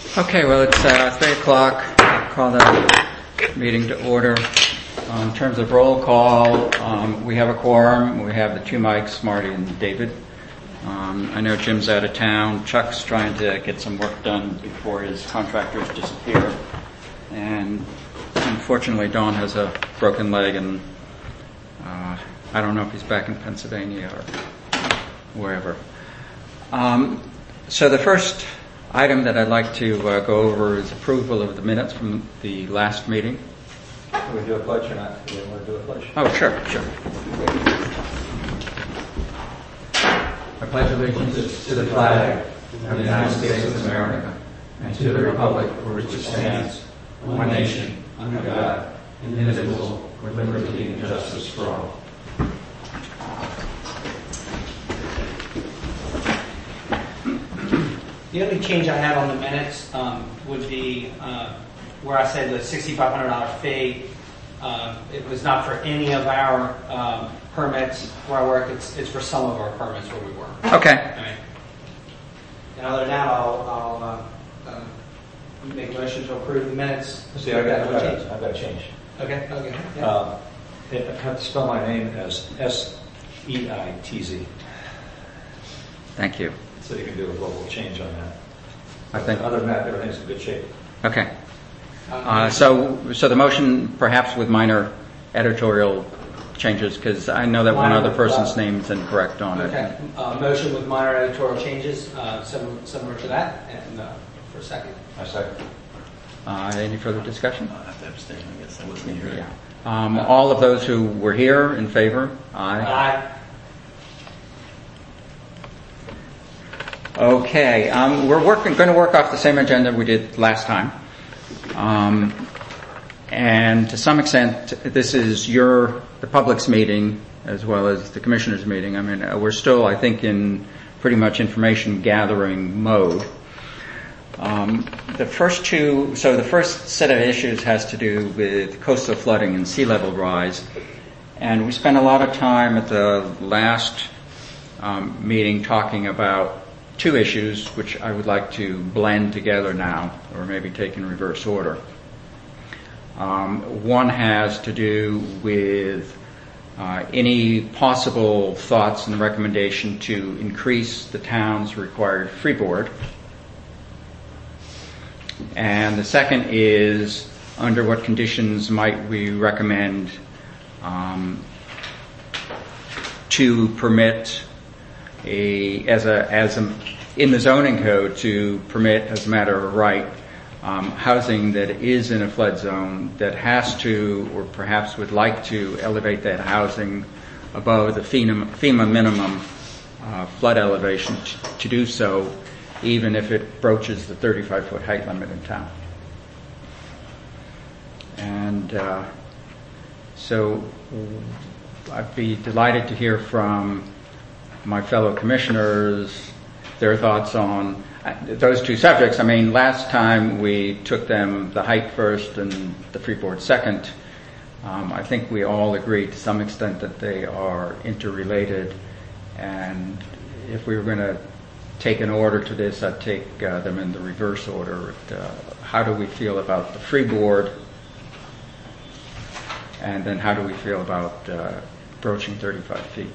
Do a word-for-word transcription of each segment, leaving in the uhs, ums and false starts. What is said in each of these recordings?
Okay, well, it's uh, three o'clock. I'll call the meeting to order. Um, in terms of roll call, um, we have a quorum. We have the two mics, Marty and David. Um, I know Jim's out of town. Chuck's trying to get some work done before his contractors disappear. And unfortunately, Dawn has a broken leg, and uh, I don't know if he's back in Pennsylvania or wherever. Um, so the first item that I'd like to uh, go over is approval of the minutes from the last meeting. Can we do a pledge or not? Do you want to do a pledge? Oh, sure, sure. I pledge allegiance to the flag of the United States of America and to the republic for which it stands, one nation, under God, indivisible, with liberty and justice for all. The only change I have on the minutes um, would be uh, where I said the six thousand five hundred dollars fee. Um, it was not for any of our um, permits where I work. It's, it's for some of our permits where we work. Okay. Right. And other than that, I'll, I'll uh, uh, make a motion to approve the minutes. See, I've got, I've got, I've got to change. Okay, okay. Yeah. Um, I have to spell my name as S E I T Z. Thank you. So you can do a little change on that. I think. Other than that, everything's in good shape. Okay. Uh, so, so the motion, perhaps with minor editorial changes, because I know that one Minor, other person's uh, name is incorrect on Okay. it. Uh, motion with minor editorial changes, uh, similar, similar to that, and uh, for a second. I second. Uh, any further discussion? I have to abstain, I guess. I wasn't here. Yeah. Um, all of those who were here in favor? Aye. Aye. Okay. Um, we're working, going to work off the same agenda we did last time. Um, and to some extent, this is your, the public's meeting as well as the commissioner's meeting. I mean, uh, we're still, I think, in pretty much information gathering mode. Um, the first two, so the first set of issues has to do with coastal flooding and sea level rise. And we spent a lot of time at the last um, meeting talking about two issues, which I would like to blend together now, or maybe take in reverse order. Um, one has to do with uh, any possible thoughts and recommendation to increase the town's required freeboard. And the second is, under what conditions might we recommend um, to permit a as a as a in the zoning code to permit as a matter of right um, housing that is in a flood zone that has to or perhaps would like to elevate that housing above the FEMA, FEMA minimum uh, flood elevation t- to do so, even if it broaches the thirty-five foot height limit in town. And uh, so I'd be delighted to hear from my fellow commissioners their thoughts on uh, those two subjects. I mean, last time we took them the height first and the freeboard second. Um, I think we all agreed to some extent that they are interrelated, and if we were going to take an order to this, I'd take uh, them in the reverse order. Uh, how do we feel about the freeboard, and then how do we feel about uh, broaching thirty-five feet?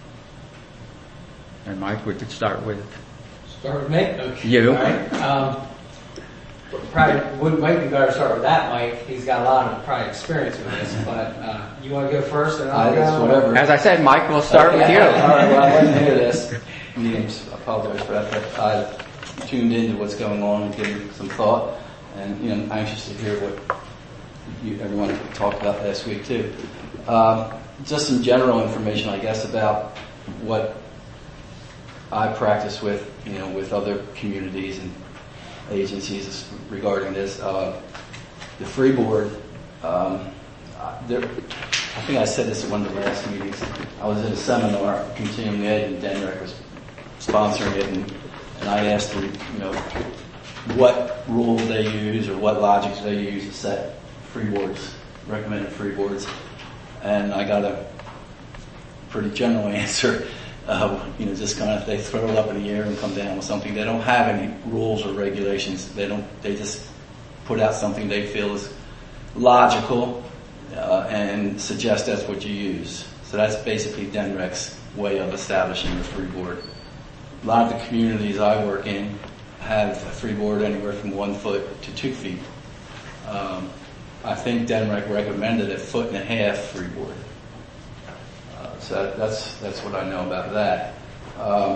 And Mike, we could start with Start with me? Okay. you. All right. Um, probably would might be better to start with that, Mike. He's got a lot of probably experience with this, but uh, you want to go first and I'll I, go? it's whatever. As I said, Mike, we'll start Okay. with you. All right, well, I wasn't here this meetings. I apologize for that, but I tuned into what's going on and giving some thought, and you know, I'm anxious to hear what you, everyone talked about last week too. Um, just some general information, I guess, about what I practice with, you know, with other communities and agencies regarding this. Uh, the freeboard, um, there, I think I said this at one of the last meetings. I was at a seminar, Continuing Ed, and Denrick was sponsoring it, and, and I asked them, you know, what rule they use or what logics they use to set freeboards, recommended freeboards, and I got a pretty general answer. uh, you know, just kind of, they throw it up in the air and come down with something. They don't have any rules or regulations. They don't, they just put out something they feel is logical, uh, and suggest that's what you use. So that's basically DENREC's way of establishing a freeboard. A lot of the communities I work in have a freeboard anywhere from one foot to two feet. Um, I think DENREC recommended a foot and a half freeboard. Uh, so that, that's that's what I know about that. Um,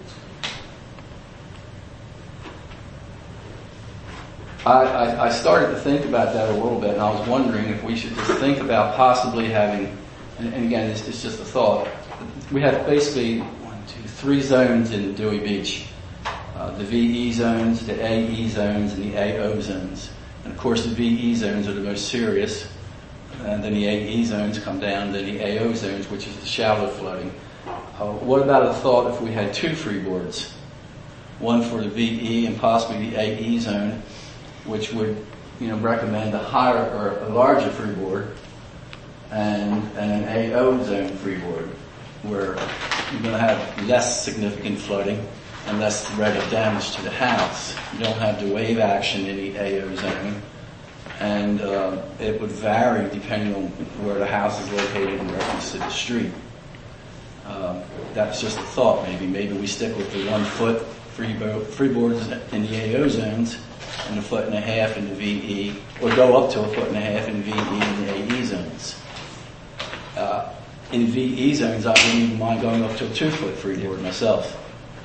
I, I, I started to think about that a little bit, and I was wondering if we should just think about possibly having, and, and again, it's, it's just a thought. We have basically one, two, three zones in Dewey Beach. Uh, the V E zones, the A E zones, and the A O zones. And of course the V E zones are the most serious, and then the A E zones come down, then the A O zones, which is the shallow flooding. Uh, what about a thought if we had two freeboards? One for the V E and possibly the A E zone, which would, you know, recommend a higher or a larger freeboard, and, and an A O zone freeboard, where you're going to have less significant flooding and less threat of damage to the house. You don't have the wave action in the A O zone, and uh, it would vary depending on where the house is located in reference to the street. Uh, that's just a thought. Maybe maybe we stick with the one foot freebo- freeboards in the A O zones and a foot and a half in the V E, or go up to a foot and a half in V E and the A E zones. Uh, in V E zones, I wouldn't even mind going up to a two foot freeboard myself.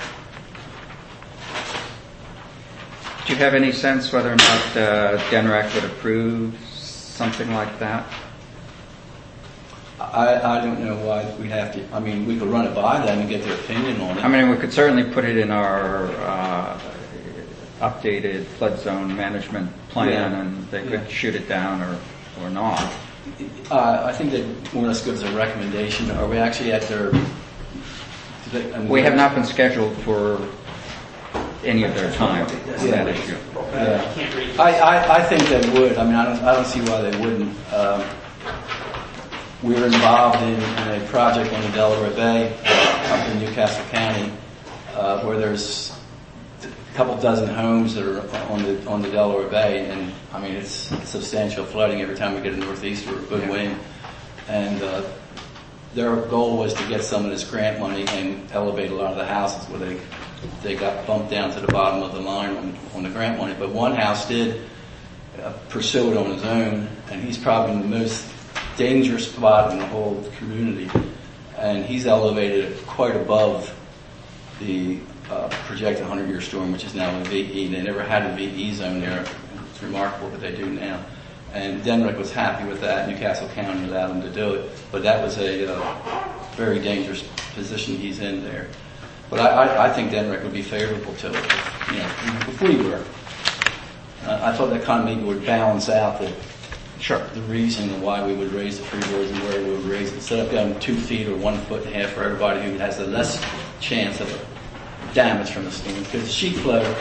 Do you have any sense whether or not uh, DENREC would approve something like that? I, I don't know why we'd have to. I mean, we could run it by them and get their opinion on it. I mean, we could certainly put it in our uh, updated flood zone management plan, Yeah. and they could Yeah. shoot it down or, or not. Uh, I think that more or less gives a recommendation. Are we actually at their... do they- I mean, We have not been scheduled for any of their time on that issue. Yeah. Can't read. I, I, I think they would. I mean, I don't, I don't see why they wouldn't. Um, we were involved in, in a project on the Delaware Bay up in Newcastle County, uh, where there's a couple dozen homes that are on the on the Delaware Bay, and I mean, it's substantial flooding every time we get a northeast or a good wind. And uh, their goal was to get some of this grant money and elevate a lot of the houses where they they got bumped down to the bottom of the line on, on the grant money. But one house did uh, pursue it on his own, and he's probably in the most dangerous spot in the whole community. And he's elevated it quite above the uh, projected hundred-year storm, which is now a V E. They never had a V E zone there. It's remarkable what they do now. And DENREC was happy with that. Newcastle County allowed them to do it. But that was a uh, very dangerous position he's in there. But I, I, I think DENREC would be favorable to it, if, you know, if we were. Uh, I thought that kind of maybe would balance out the Sure. the reason why we would raise the freeboards and where we would raise it. Instead of going two feet or one foot and a half for everybody who has a less chance of damage from the storm. Because sheet flow,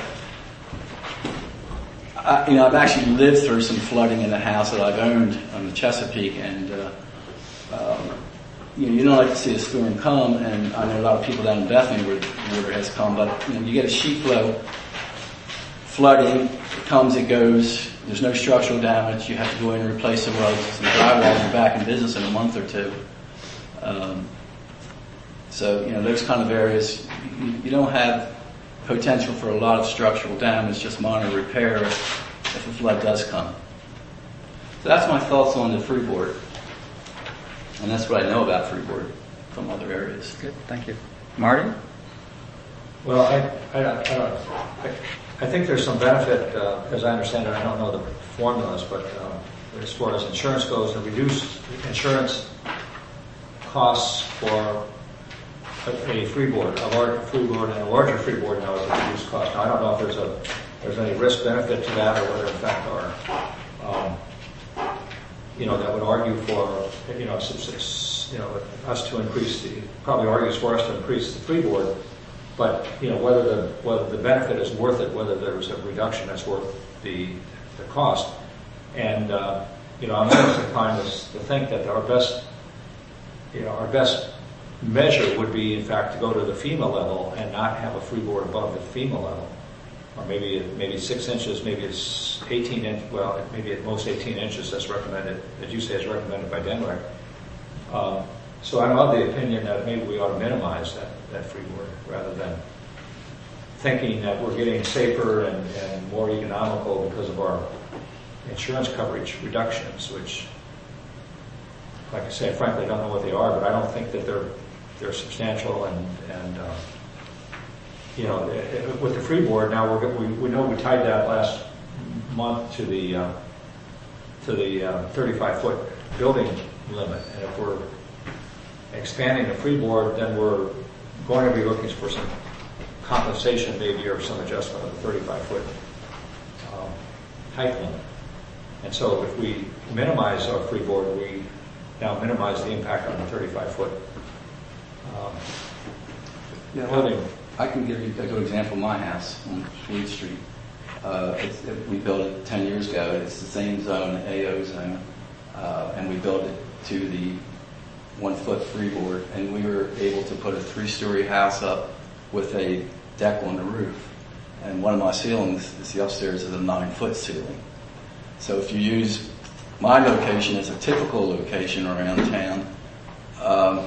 I, you know, I've actually lived through some flooding in the house that I've owned on the Chesapeake, and uh, um, you know, you don't like to see a storm come, and I know a lot of people down in Bethany where the water has come, but you know, you get a sheet flow flooding, it comes, it goes. There's no structural damage. You have to go in and replace some roads, some drywall. You're back in business in a month or two. Um, so, you know, those kind of areas, you, you don't have potential for a lot of structural damage, just minor repair if, if a flood does come. So that's my thoughts on the freeboard. And that's what I know about freeboard from other areas. Good, thank you. Marty? Well, I, I, I, don't, I, I think there's some benefit, uh, as I understand it. I don't know the formulas, but um, as far as insurance goes, to reduce insurance costs for a, a freeboard, a larger freeboard, and a larger freeboard now is a reduced cost. Now, I don't know if there's a there's any risk benefit to that, or whether in fact are, um, you know, that would argue for, you know, you know, us to increase the probably argues for us to increase the freeboard. But, you know, whether the whether the benefit is worth it, whether there was a reduction that's worth the the cost. And, uh, you know, I'm almost inclined to, to think that our best, you know, our best measure would be, in fact, to go to the FEMA level and not have a freeboard above the FEMA level. Or maybe maybe six inches, maybe it's eighteen inch. Well, maybe at most eighteen inches. That's recommended, as you say, is recommended by D N R E C. Um, so I'm of the opinion that maybe we ought to minimize that that freeboard rather than thinking that we're getting safer and, and more economical because of our insurance coverage reductions, which, like I say, frankly, I don't know what they are, but I don't think that they're they're substantial and and. Uh, You know, with the freeboard now, we're, we we know we tied that last month to the uh, to the uh, thirty-five foot building limit, and if we're expanding the freeboard, then we're going to be looking for some compensation, maybe, or some adjustment of the thirty-five foot um, height limit. And so, if we minimize our freeboard, we now minimize the impact on the thirty-five foot um, Yeah, building. I can give you a good example of my house on Fleet Street. Uh, it's, it, we built it ten years ago. It's the same zone, the A O zone, uh, and we built it to the one-foot freeboard, and we were able to put a three-story house up with a deck on the roof. And one of my ceilings is the upstairs is a nine-foot ceiling. So if you use my location as a typical location around town, um,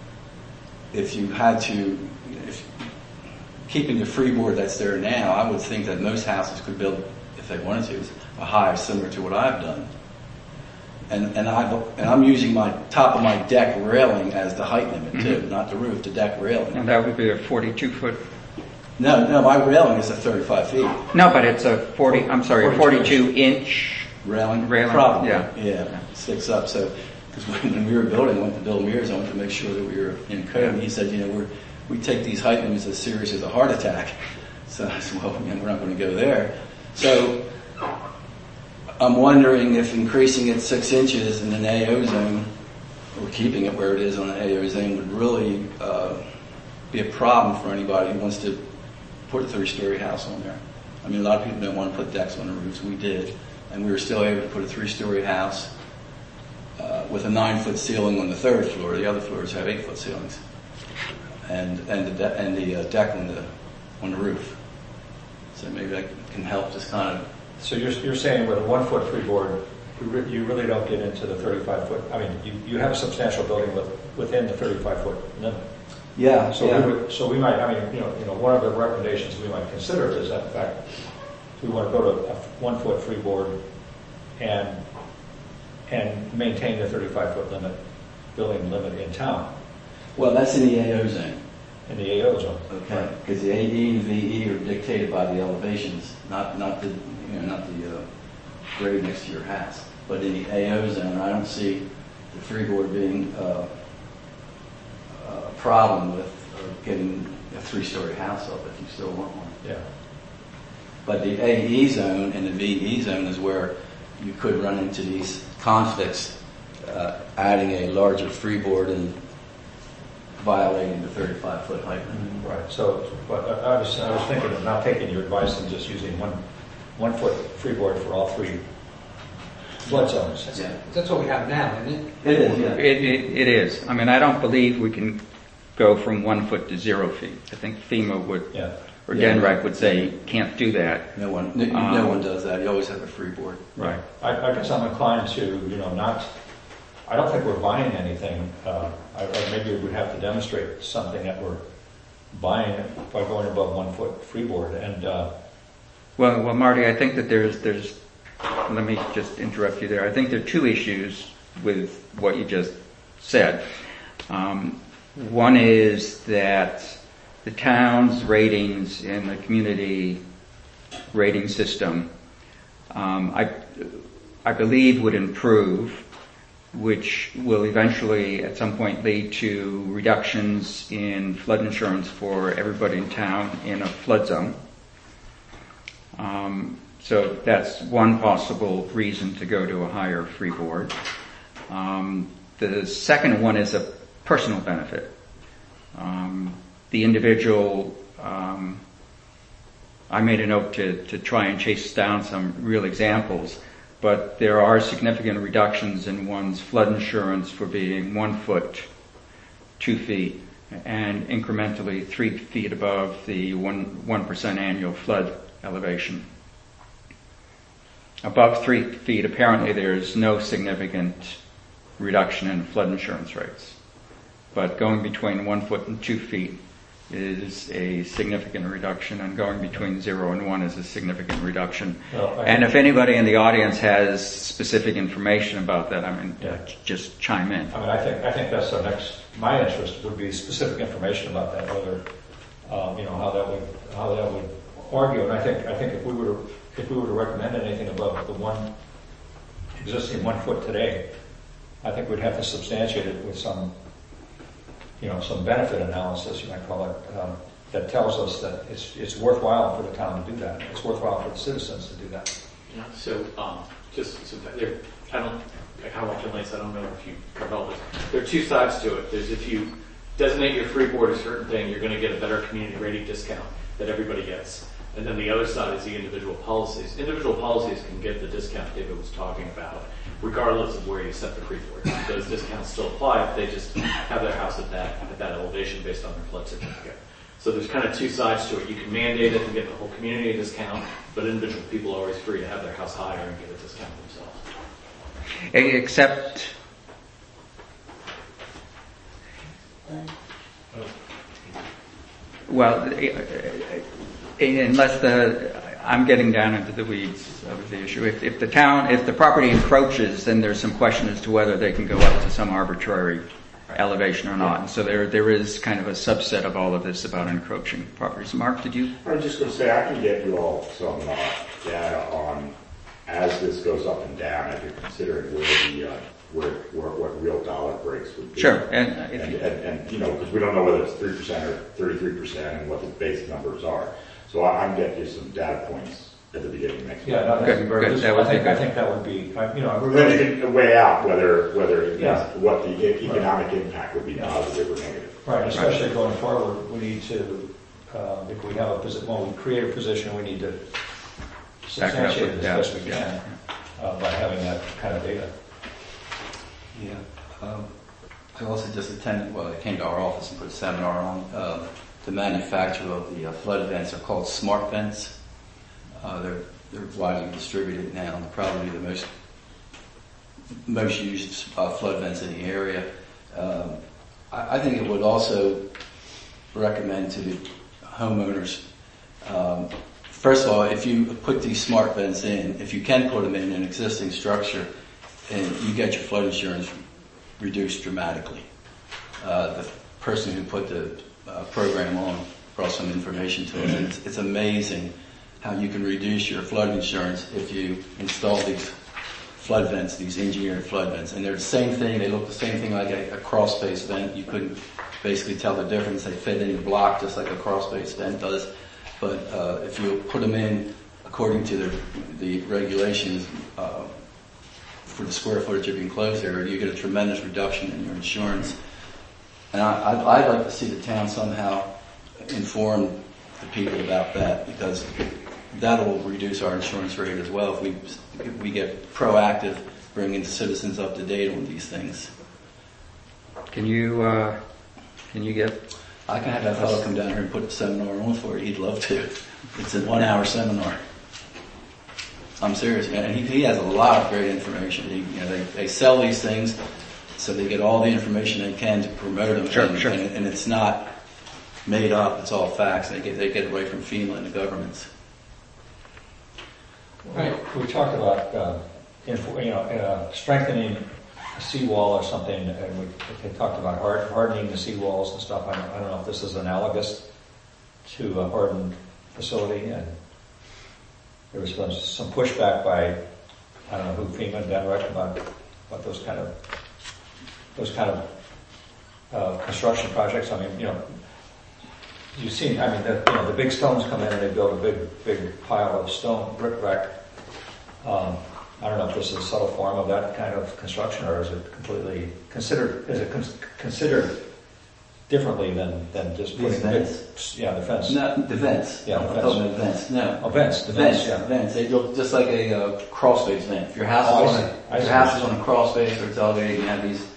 if you had to, if keeping the freeboard that's there now, I would think that most houses could build, if they wanted to, a high similar to what I've done. And and I and I'm using my top of my deck railing as the height limit too, mm-hmm. not the roof, the deck railing. And that would be a forty-two foot. No, no, my railing is a thirty-five feet. No, but it's a forty. I'm sorry, a forty-two inch railing. Railing, probably. Yeah, yeah, yeah. Sticks up. So because when, when we were building, I went to Bill Mears. I wanted to make sure that we were in code. And he said, you know, we're we take these height limits as serious as a heart attack. So I said, well, you know, we're not going to go there. So I'm wondering if increasing it six inches in an A O zone, or keeping it where it is on an A O zone, would really uh, be a problem for anybody who wants to put a three-story house on there. I mean, a lot of people don't want to put decks on the roofs. We did, and we were still able to put a three-story house uh, with a nine-foot ceiling on the third floor. The other floors have eight-foot ceilings. And and the de- and the uh, deck on the on the roof. So maybe that can help just kind of. So you're you're saying with a one foot freeboard, you, re- you really don't get into the thirty-five foot. I mean, you, you have a substantial building with, within the thirty-five foot limit. Yeah. So yeah. we would, so we might. I mean, you know, you know, one of the recommendations we might consider is that, in fact, we want to go to a one foot freeboard and and maintain the thirty-five foot limit, building limit in town. Well, that's in the A O zone. In the A O zone. Okay. Because the A E and V E are dictated by the elevations, not not the you know not the uh, grade next to your house. But in the A O zone, I don't see the freeboard being uh, a problem with uh, getting a three-story house up if you still want one. Yeah. But the A E zone and the V E zone is where you could run into these conflicts, uh, adding a larger freeboard and violating the thirty-five foot height limit. Right. So, but I was I was thinking of not taking your advice and just using one one foot freeboard for all three flood zones. Yeah. That's what we have now, isn't it? It is. Yeah. It, it, it is. I mean, I don't believe we can go from one foot to zero feet. I think FEMA would, Yeah. or Yeah. D N R E C would say can't do that. No one, no, Um, no one does that. You always have a freeboard. Right. I, I guess I'm inclined to, you know, not. I don't think we're buying anything. Uh, I, or maybe we'd have to demonstrate something that we're buying by going above one foot freeboard. And uh, Well, well, Marty, I think that there's there's. Let me just interrupt you there. I think there are two issues with what you just said. Um, one is that the town's ratings in the community rating system, um, I, I believe, would improve, which will eventually at some point lead to reductions in flood insurance for everybody in town in a flood zone. Um, so that's one possible reason to go to a higher freeboard. Um, the second one is a personal benefit. Um, the individual, um, I made a note to, to try and chase down some real examples, but there are significant reductions in one's flood insurance for being one foot two feet, and incrementally three feet above the one one percent annual flood elevation. Above three feet, apparently there's no significant reduction in flood insurance rates. But going between one foot and two feet is a significant reduction, and going between zero and one is a significant reduction. Well, and if anybody in the audience has specific information about that, I mean, Yeah. uh, just chime in. I mean, I think, I think that's our next, my interest would be specific information about that, whether, um, you know, how that would, how that would argue. And I think, I think if we were to, if we were to recommend anything above the one, existing one foot today, I think we'd have to substantiate it with some, you know, some benefit analysis, you might call it, um, that tells us that it's, it's worthwhile for the town to do that. It's worthwhile for the citizens to do that. Yeah, so, um, just, so that there, I don't, how often, Lance, I don't know if you covered all this. There are two sides to it. There's if you designate your free board a certain thing, you're going to get a better community rating discount that everybody gets. And then the other side is the individual policies. Individual policies can get the discount David was talking about, regardless of where you set the free board. Those discounts still apply if they just have their house at that, at that elevation based on their flood certificate. So there's kind of two sides to it. You can mandate it and get the whole community a discount, but individual people are always free to have their house higher and get a discount themselves. Except, well, unless the, I'm getting down into the weeds of the issue. If, if the town, if the property encroaches, then there's some question as to whether they can go up to some arbitrary elevation or not. And so there, there is kind of a subset of all of this about encroaching properties. Mark, did you? I was just going to say, I can get you all some uh, data on, as this goes up and down, if you're considering where the, uh, where, where, what real dollar breaks would be. Sure. And, uh, if And, you, and, and, you know, because we don't know whether it's three percent or thirty-three percent and what the base numbers are. So I, I'm getting you some data points at the beginning of next Yeah, month. no, that'd Good, be very good. useful. That would I think, be I good. think that would be, I- you know, we're Then really, you can weigh out whether, whether, it- Yeah. what the e- economic impact would be, positive or negative. right, especially going forward, we need to, uh, if we have a position, when we create a position, we need to Back it up substantiate it with- as best we yeah, can, uh, by having that kind of data. Yeah. Um, I also just attended, well, I came to our office and put a seminar on uh, the manufacture of the uh, flood vents. Are called smart vents. Uh, they're they're widely distributed now, and probably the most most used uh, flood vents in the area. Um, I, I think it would also recommend to the homeowners. Um, first of all, if you put these smart vents in, if you can put them in an existing structure, and you get your flood insurance reduced dramatically. Uh, the person who put the uh, program on brought some information to us, and it's, it's amazing how you can reduce your flood insurance if you install these flood vents, these engineered flood vents. And they're the same thing, they look the same thing like a, a crawl space vent. You couldn't basically tell the difference. They fit in the block just like a crawl space vent does. But uh, if you put them in according to the, the regulations, uh, for the square footage of your enclosed area, you get a tremendous reduction in your insurance. And I, I'd, I'd like to see the town somehow inform the people about that, because that'll reduce our insurance rate as well if we if we get proactive, bringing citizens up to date on these things. can you, uh, can you get, I can have that fellow come down here and put the seminar on for you. He'd love to. It's a one-hour seminar. I'm serious, man. And he, he has a lot of great information. He, you know, they, they sell these things, so they get all the information they can to promote them. Sure, and, sure. And, and it's not made up. It's all facts. They get they get it right from FEMA and the governments. Right. We talked about, uh, info, you know, uh, strengthening a seawall or something, and we they talked about hard, hardening the seawalls and stuff. I don't, I don't know if this is analogous to a hardened facility, and there was some, some pushback by, I don't know who, FEMA and Denrick, about, about those kind of, those kind of, uh, construction projects. I mean, you know, you've seen, I mean, the, you know, the big stones come in and they build a big, big pile of stone, brickbat. Um, I don't know if this is a subtle form of that kind of construction, or is it completely considered, is it con- considered differently than, than just These putting big, vents? yeah, the fence. No, the vents. Yeah, I'm the talking vents. about vents. No. Oh, vents, the Vents, vents, yeah. vents. They look just like a uh, crawl space vent. If your house Oh, is I on see. a, I if see. your house is on a crawl space or it's elevated, you have these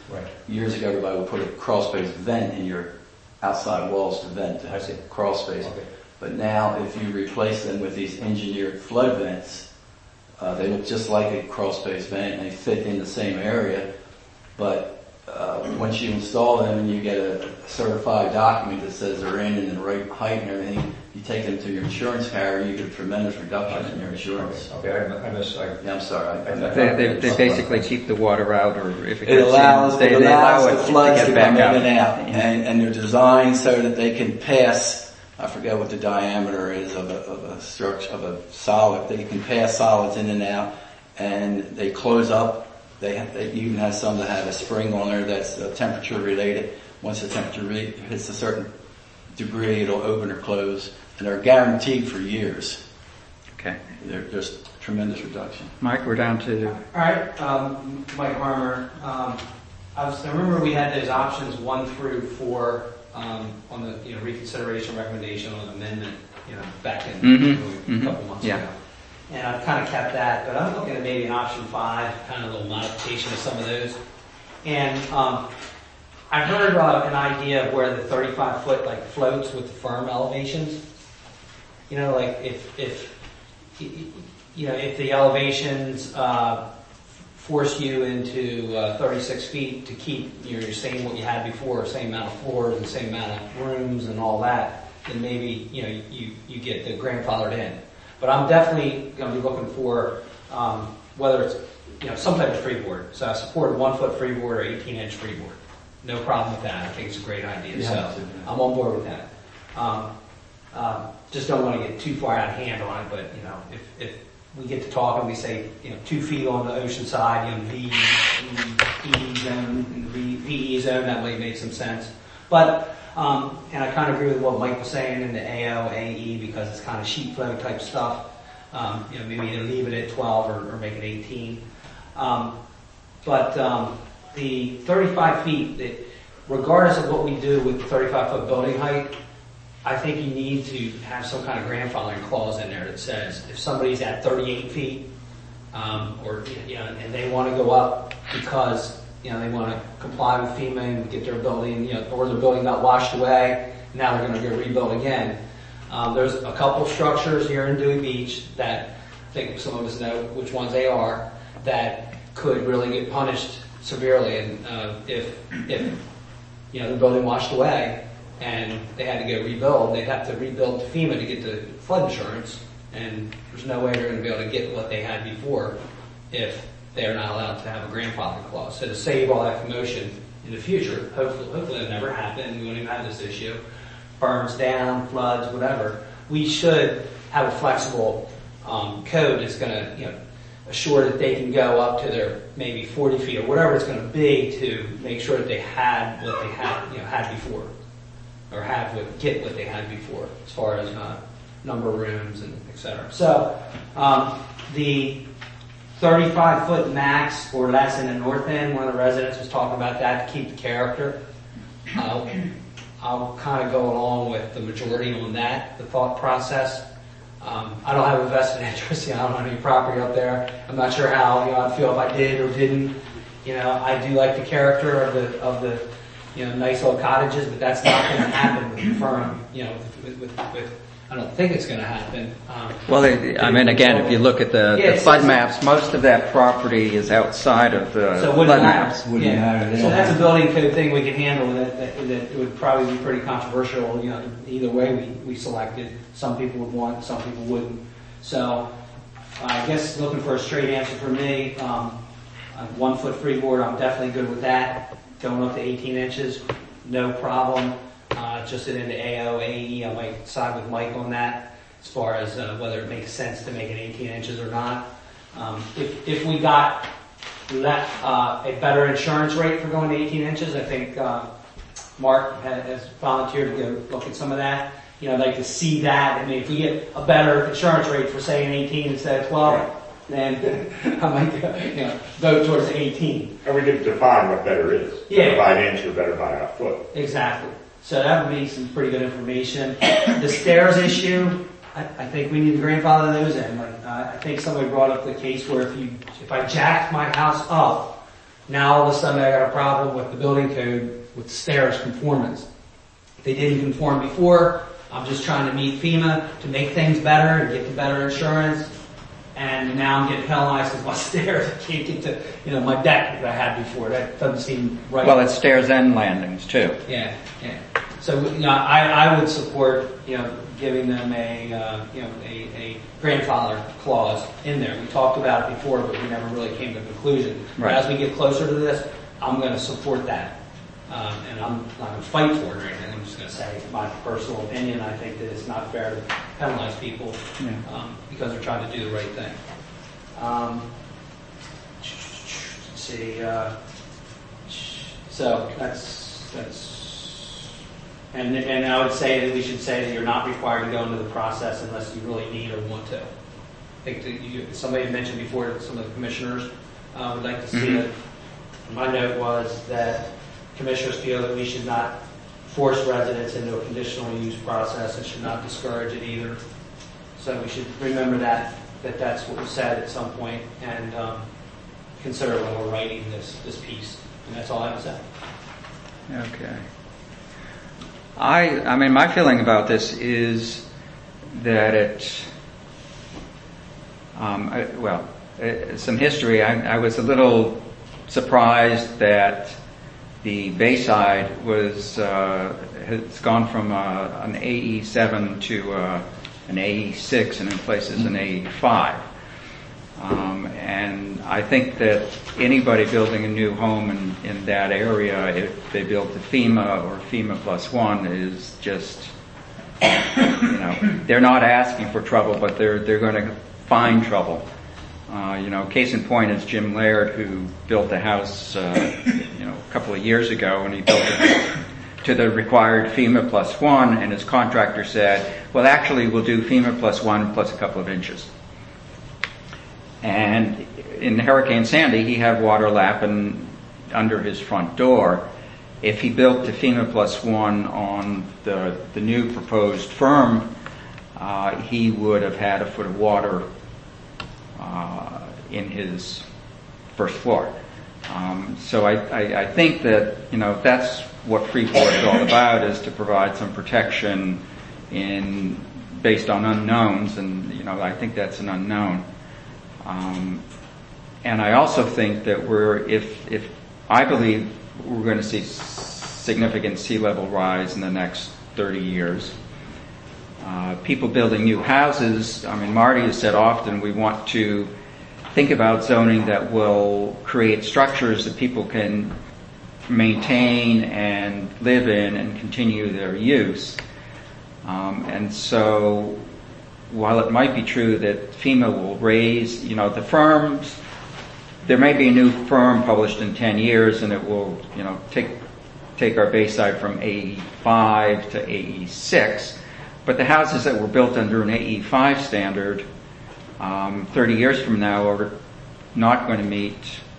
Right. Years ago, everybody would put a crawl space vent in your outside walls to vent to I see. crawl space. Okay. But now, if you replace them with these engineered flood vents, uh, they look just like a crawl space vent, and they fit in the same area. But uh, once you install them and you get a certified document that says they're in and the right height and everything, you take them to your insurance carrier, you get a tremendous reduction in your insurance. Okay, I, I miss, I, Yeah, I'm sorry. I, I, They, they, they basically keep the water out, or if it It gets allows, in, they, it they allow allows it the to floods get to back come out. in and out, and, and they're designed so that they can pass. I forget what the diameter is of a, of a structure of a solid. They can pass solids in and out, and they close up. They, have, they even have some that have a spring on there that's uh, temperature related. Once the temperature re- hits a certain degree, it'll open or close, and they're guaranteed for years. Okay. They're just tremendous reduction. Mike, we're down to, All right, um, Mike Harmer. Um, I, was, I remember we had those options one through four um, on the you know reconsideration recommendation on amendment, you know, back in Mhm, you know, a mhm, couple months yeah. ago. And I've kind of kept that, but I'm looking at maybe an option five, kind of a little modification of some of those. And um, I heard uh, an idea of where the thirty-five foot like floats with the firm elevations. You know, like if if you know if the elevations uh, force you into uh, thirty-six feet to keep your same what you had before, same amount of floors and same amount of rooms and all that, then maybe you know you you get the grandfathered in. But I'm definitely going to be looking for um, whether it's you know some type of freeboard. So I support a one foot freeboard or eighteen inch freeboard. No problem with that. I think it's a great idea. Yeah, so too, yeah. I'm on board with that. Um, um, just don't want to get too far out of hand on it. But you know, if, if we get to talk and we say you know two feet on the ocean side, you know V E zone and the V E zone, that might make some sense. But Um, and I kind of agree with what Mike was saying in the A O, A E, because it's kind of sheet flow type stuff. Um, you know, maybe either leave it at twelve or, or make it eighteen. Um, but um, the thirty-five feet, that regardless of what we do with the thirty-five foot building height, I think you need to have some kind of grandfathering clause in there that says if somebody's at thirty-eight feet, um, or you know, and they want to go up because you know, they want to comply with FEMA and get their building, you know, or their building got washed away. Now they're going to go rebuild again. Um, there's a couple structures here in Dewey Beach that I think some of us know which ones they are that could really get punished severely. And uh, if if you know the building washed away and they had to go rebuild, they'd have to rebuild to FEMA to get the flood insurance. And there's no way they're going to be able to get what they had before if they're not allowed to have a grandfather clause. So to save all that commotion in the future, hopefully, hopefully it'll never happen. We won't even have this issue. Burns down, floods, whatever. We should have a flexible um, code that's going to, you know, assure that they can go up to their maybe forty feet or whatever it's going to be to make sure that they had what they had, you know, had before, or have what get what they had before as far as uh, number of rooms and et cetera. So um, the thirty-five foot max, or less in the north end. One of the residents was talking about that to keep the character. Uh, I'll kind of go along with the majority on that, the thought process. Um, I don't have a vested interest. You know, I don't have any property up there. I'm not sure how you know I'd feel if I did or didn't. You know, I do like the character of the of the you know nice old cottages, but that's not going to happen with the firm. You know, with, with, with I don't think it's going to happen. Um, well, they, I mean, again, if you look at the, Yeah, the flood it's- maps, most of that property is outside of the So it flood wouldn't matter. maps. Wouldn't yeah. matter, they So don't that's a have- building code thing we can handle that, that, that would probably be pretty controversial. You know, either way we, we selected. Some people would want, some people wouldn't. So I guess looking for a straight answer for me, um, a one foot freeboard, I'm definitely good with that. Going up to eighteen inches, no problem. Uh, just into A O, A E, I might side with Mike on that as far as uh, whether it makes sense to make it eighteen inches or not. Um, if, if we got let, uh, a better insurance rate for going to eighteen inches, I think uh, Mark has volunteered to go look at some of that. You know, I'd like to see that. I mean, if we get a better insurance rate for saying eighteen instead of twelve, then I might go, you know, vote towards eighteen. And we could define what better is. Yeah. Better by an inch or better by a foot. Exactly. So that would be some pretty good information. The stairs issue, I, I think we need to grandfather those in. Like, uh, I think somebody brought up the case where if you, if I jacked my house up Now all of a sudden I got a problem with the building code with stairs conformance. They didn't conform before. I'm just trying to meet FEMA to make things better and get the better insurance. And now I'm getting penalized with my stairs. I can't get to, you know, my deck that I had before. That doesn't seem right. Well, it's stairs and landings too. Yeah, yeah. So, you know, I, I would support, you know, giving them a, uh, you know, a, a grandfather clause in there. We talked about it before, but we never really came to a conclusion. Right. But as we get closer to this, I'm going to support that. Um, and I'm not going to fight for it or anything. I'm just going to say my personal opinion. I think that it's not fair to penalize people Yeah. um, because they're trying to do the right thing. Um, let's see. Uh, so that's that's. And and I would say that we should say that you're not required to go into the process unless you really need or want to. I think that you, somebody mentioned before that some of the commissioners uh, would like to see Mhm. it. My note was that commissioners feel that we should not force residents into a conditional use process and should not discourage it either. So we should remember that, that that's what was said at some point and um, consider when we're writing this, this piece. And that's all I have to say. Okay. I, I mean, my feeling about this is that it, um, I, well, uh, some history. I, I was a little surprised that the Bayside was uh, has gone from uh, an A E seven to uh, an A E six, and in places an A E five. Um, and I think that anybody building a new home in, in that area, if they build to FEMA or FEMA plus one, is just, you know, they're not asking for trouble, but they're they're going to find trouble. Uh, you know, case in point is Jim Laird, who built a house, uh, you know, a couple of years ago, and he built it to the required FEMA plus one, and his contractor said, well, actually, we'll do FEMA plus one plus a couple of inches. And in Hurricane Sandy, he had water lapping under his front door. If he built to FEMA plus one on the, the new proposed firm, uh, he would have had a foot of water uh, in his first floor. Um, so I, I, I think that, you know, that's what Freeport is all about, is to provide some protection in based on unknowns, and, you know, I think that's an unknown. Um, and I also think that we're, if, if I believe we're going to see significant sea level rise in the next thirty years. Uh, people building new houses, I mean, Marty has said often we want to think about zoning that will create structures that people can maintain and live in and continue their use. Um, and so while it might be true that FEMA will raise, you know, the firms, there may be a new firm published in ten years and it will, you know, take take our Bayside from A E five to A E six. But the houses that were built under an A E five standard um, thirty years from now are not going to meet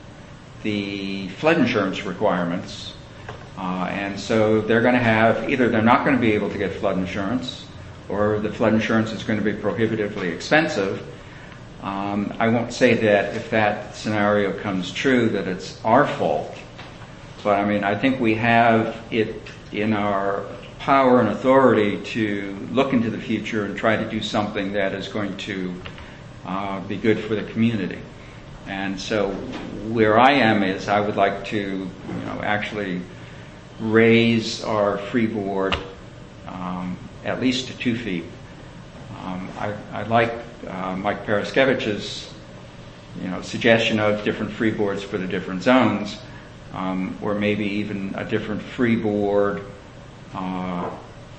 the flood insurance requirements. Uh, and so they're going to have, either they're not going to be able to get flood insurance, or the flood insurance is going to be prohibitively expensive. Um, I won't say that if that scenario comes true that it's our fault, but I mean, I think we have it in our power and authority to look into the future and try to do something that is going to uh, be good for the community. And so where I am is I would like to, you know, actually raise our freeboard um, at least to two feet. Um, I, I like uh, Mike Paraskevich's, you know, suggestion of different freeboards for the different zones, um, or maybe even a different freeboard, uh,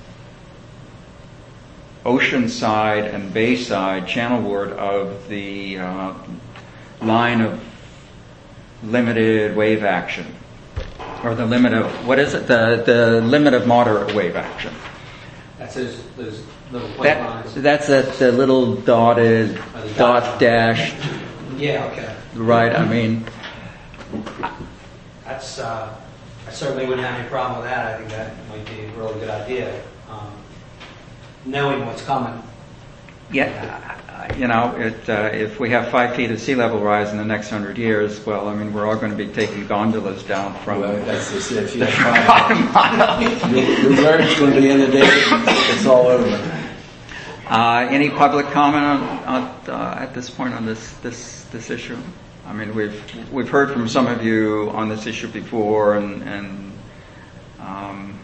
ocean side and bay side channel board of the uh, line of limited wave action, or the limit of, what is it, the, the limit of moderate wave action. That's those, those little white That, lines. that's that the little dotted, Oh, the dot dot. dashed, Yeah, okay. right, I mean, That's, uh, I certainly wouldn't have any problem with that. I think that might be a really good idea. Um, knowing what's coming, yeah, you know, it, uh, if we have five feet of sea level rise in the next hundred years, well, I mean, we're all going to be taking gondolas down from. Well, that's just it. If you have five, your, your marriage going to be in the day. It's all over. Uh, any public comment on, on uh, at this point on this this this issue? I mean, we've we've heard from some of you on this issue before, and and um,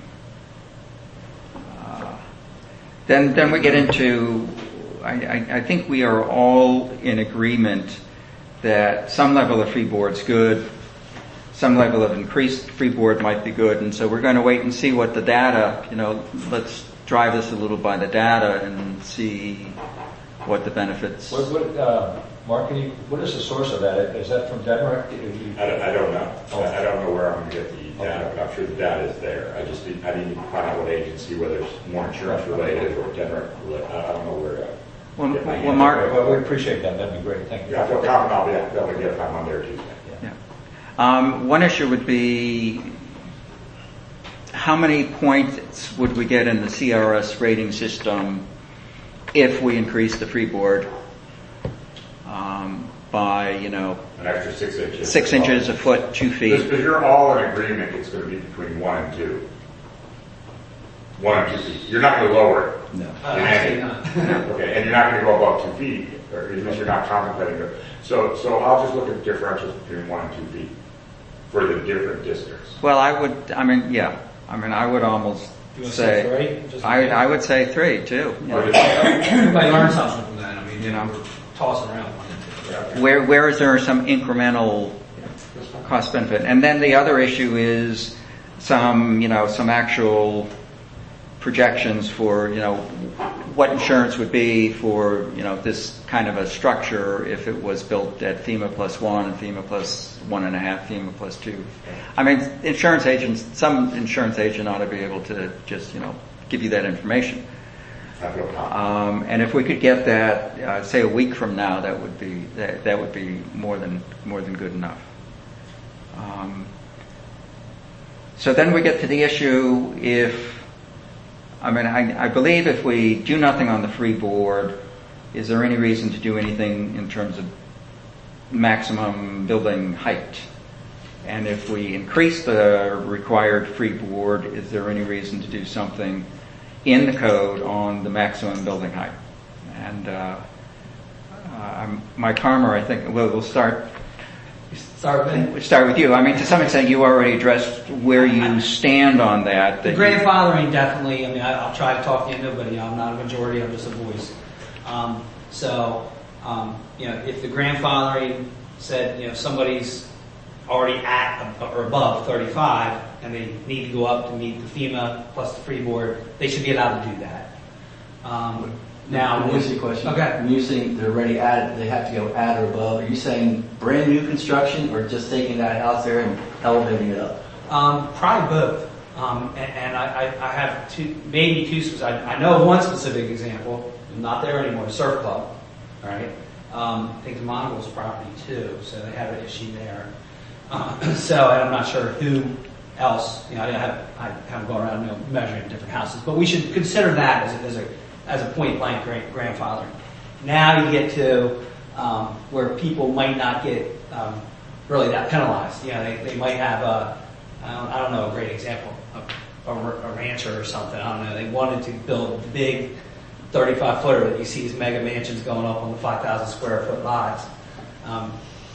uh, then then we get into. I, I, I think we are all in agreement that some level of freeboard's good, some level of increased freeboard might be good, and so we're going to wait and see what the data. You know, let's drive this a little by the data and see what the benefits. What, what, uh, Mark, can you, what is the source of that? Is that from Denmark? I don't, I don't know. I don't know where I'm going to get the data, but I'm sure the data is there. I just need, I need to find out what agency, whether it's more insurance related or Denmark related. I don't know where. Uh, Well, well Mark, well, we appreciate that. That'd be great. Thank you. Yeah, I feel confident I'll be able to get it on Monday or Tuesday. Yeah. Um, one issue would be how many points would we get in the C R S rating system if we increase the freeboard um, by, you know, an extra six inches. Six inches, a foot, two feet. Because you're all in agreement, it's going to be between one and two. One and two feet. You're not going to lower it. No. Uh, actually not. Okay, and you're not going to go above two feet, or at least you're not contemplating it. So, so I'll just look at differentials between one and two feet for the different districts. Well, I would, I mean, yeah. I mean, I would almost You want to say, say three? Just I, I would say three, too. You know. Or just- Everybody learns something from that. I mean, You know. we're tossing around one and two. Where, where is there some incremental cost benefit? And then the other issue is some, you know, some actual projections for, you know, what insurance would be for, you know, this kind of a structure if it was built at FEMA plus one, FEMA plus one and a half, FEMA plus two. I mean, insurance agents, some insurance agent ought to be able to just, you know, give you that information. I feel confident. Um, and if we could get that, uh, say a week from now, that would be that, that would be more than more than good enough. Um, so then we get to the issue if, I mean, I, I believe if we do nothing on the freeboard, is there any reason to do anything in terms of maximum building height? And if we increase the required freeboard, is there any reason to do something in the code on the maximum building height? And uh, uh, Mike Harmer, I think, well, we'll start. Start with We'll start with you. I mean, to some extent, you already addressed where you stand on that. The that grandfathering definitely, I mean, I, I'll try to talk to nobody. I'm not a majority, I'm just a voice. Um, so, um, you know, if the grandfathering said, you know, somebody's already at or above thirty-five and they need to go up to meet the FEMA plus the freeboard, they should be allowed to do that. Um, now, Let me ask you a question. Okay. When you're saying they're already at, they have to go at or above, are you saying brand new construction or just taking that house there and elevating it up? Um, probably both. Um, and and I, I, I have two, maybe two, spec- I, I know one specific example, not there anymore, Surf Club, all right? Um, I think the Mongols property too, so they have an issue there. Uh, so, and I'm not sure who else, you know, I have, I haven't gone around, you know, measuring different houses, but we should consider that as a, as a, as a point blank grandfather. Now you get to, um, where people might not get, um, really that penalized. You know, they, they might have a, I don't, I don't know a great example, a, a, a rancher or something, I don't know, they wanted to build a big thirty-five footer that you see these mega mansions going up on the five thousand square foot lots. Um,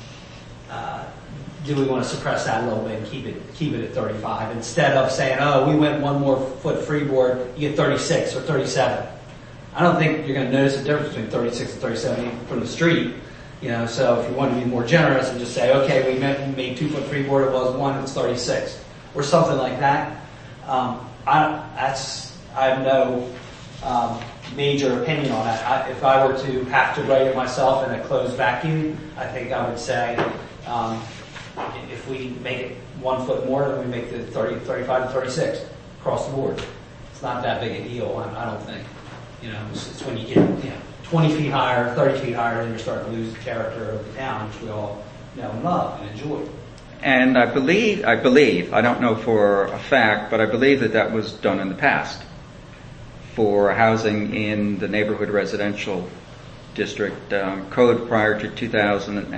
uh, do we want to suppress that a little bit and keep it keep it at thirty-five instead of saying, oh, we went one more foot freeboard, you get thirty-six or thirty-seven. I don't think you're going to notice a difference between thirty-six and thirty-seven from the street. You know, so if you want to be more generous and just say, okay, we made, made two foot freeboard, it was one, it's thirty-six, or something like that. Um, I that's I have no um, major opinion on that. I, if I were to have to write it myself in a closed vacuum, I think I would say. Um, If we make it one foot more, then we make the thirty, thirty-five to thirty-six across the board. It's not that big a deal, I, I don't think. You know, it's, it's when you get, you know, twenty feet higher, thirty feet higher, then you're starting to lose the character of the town, which we all know and love and enjoy. And I believe, I believe, I don't know for a fact, but I believe that that was done in the past for housing in the neighborhood residential district um, code prior to two thousand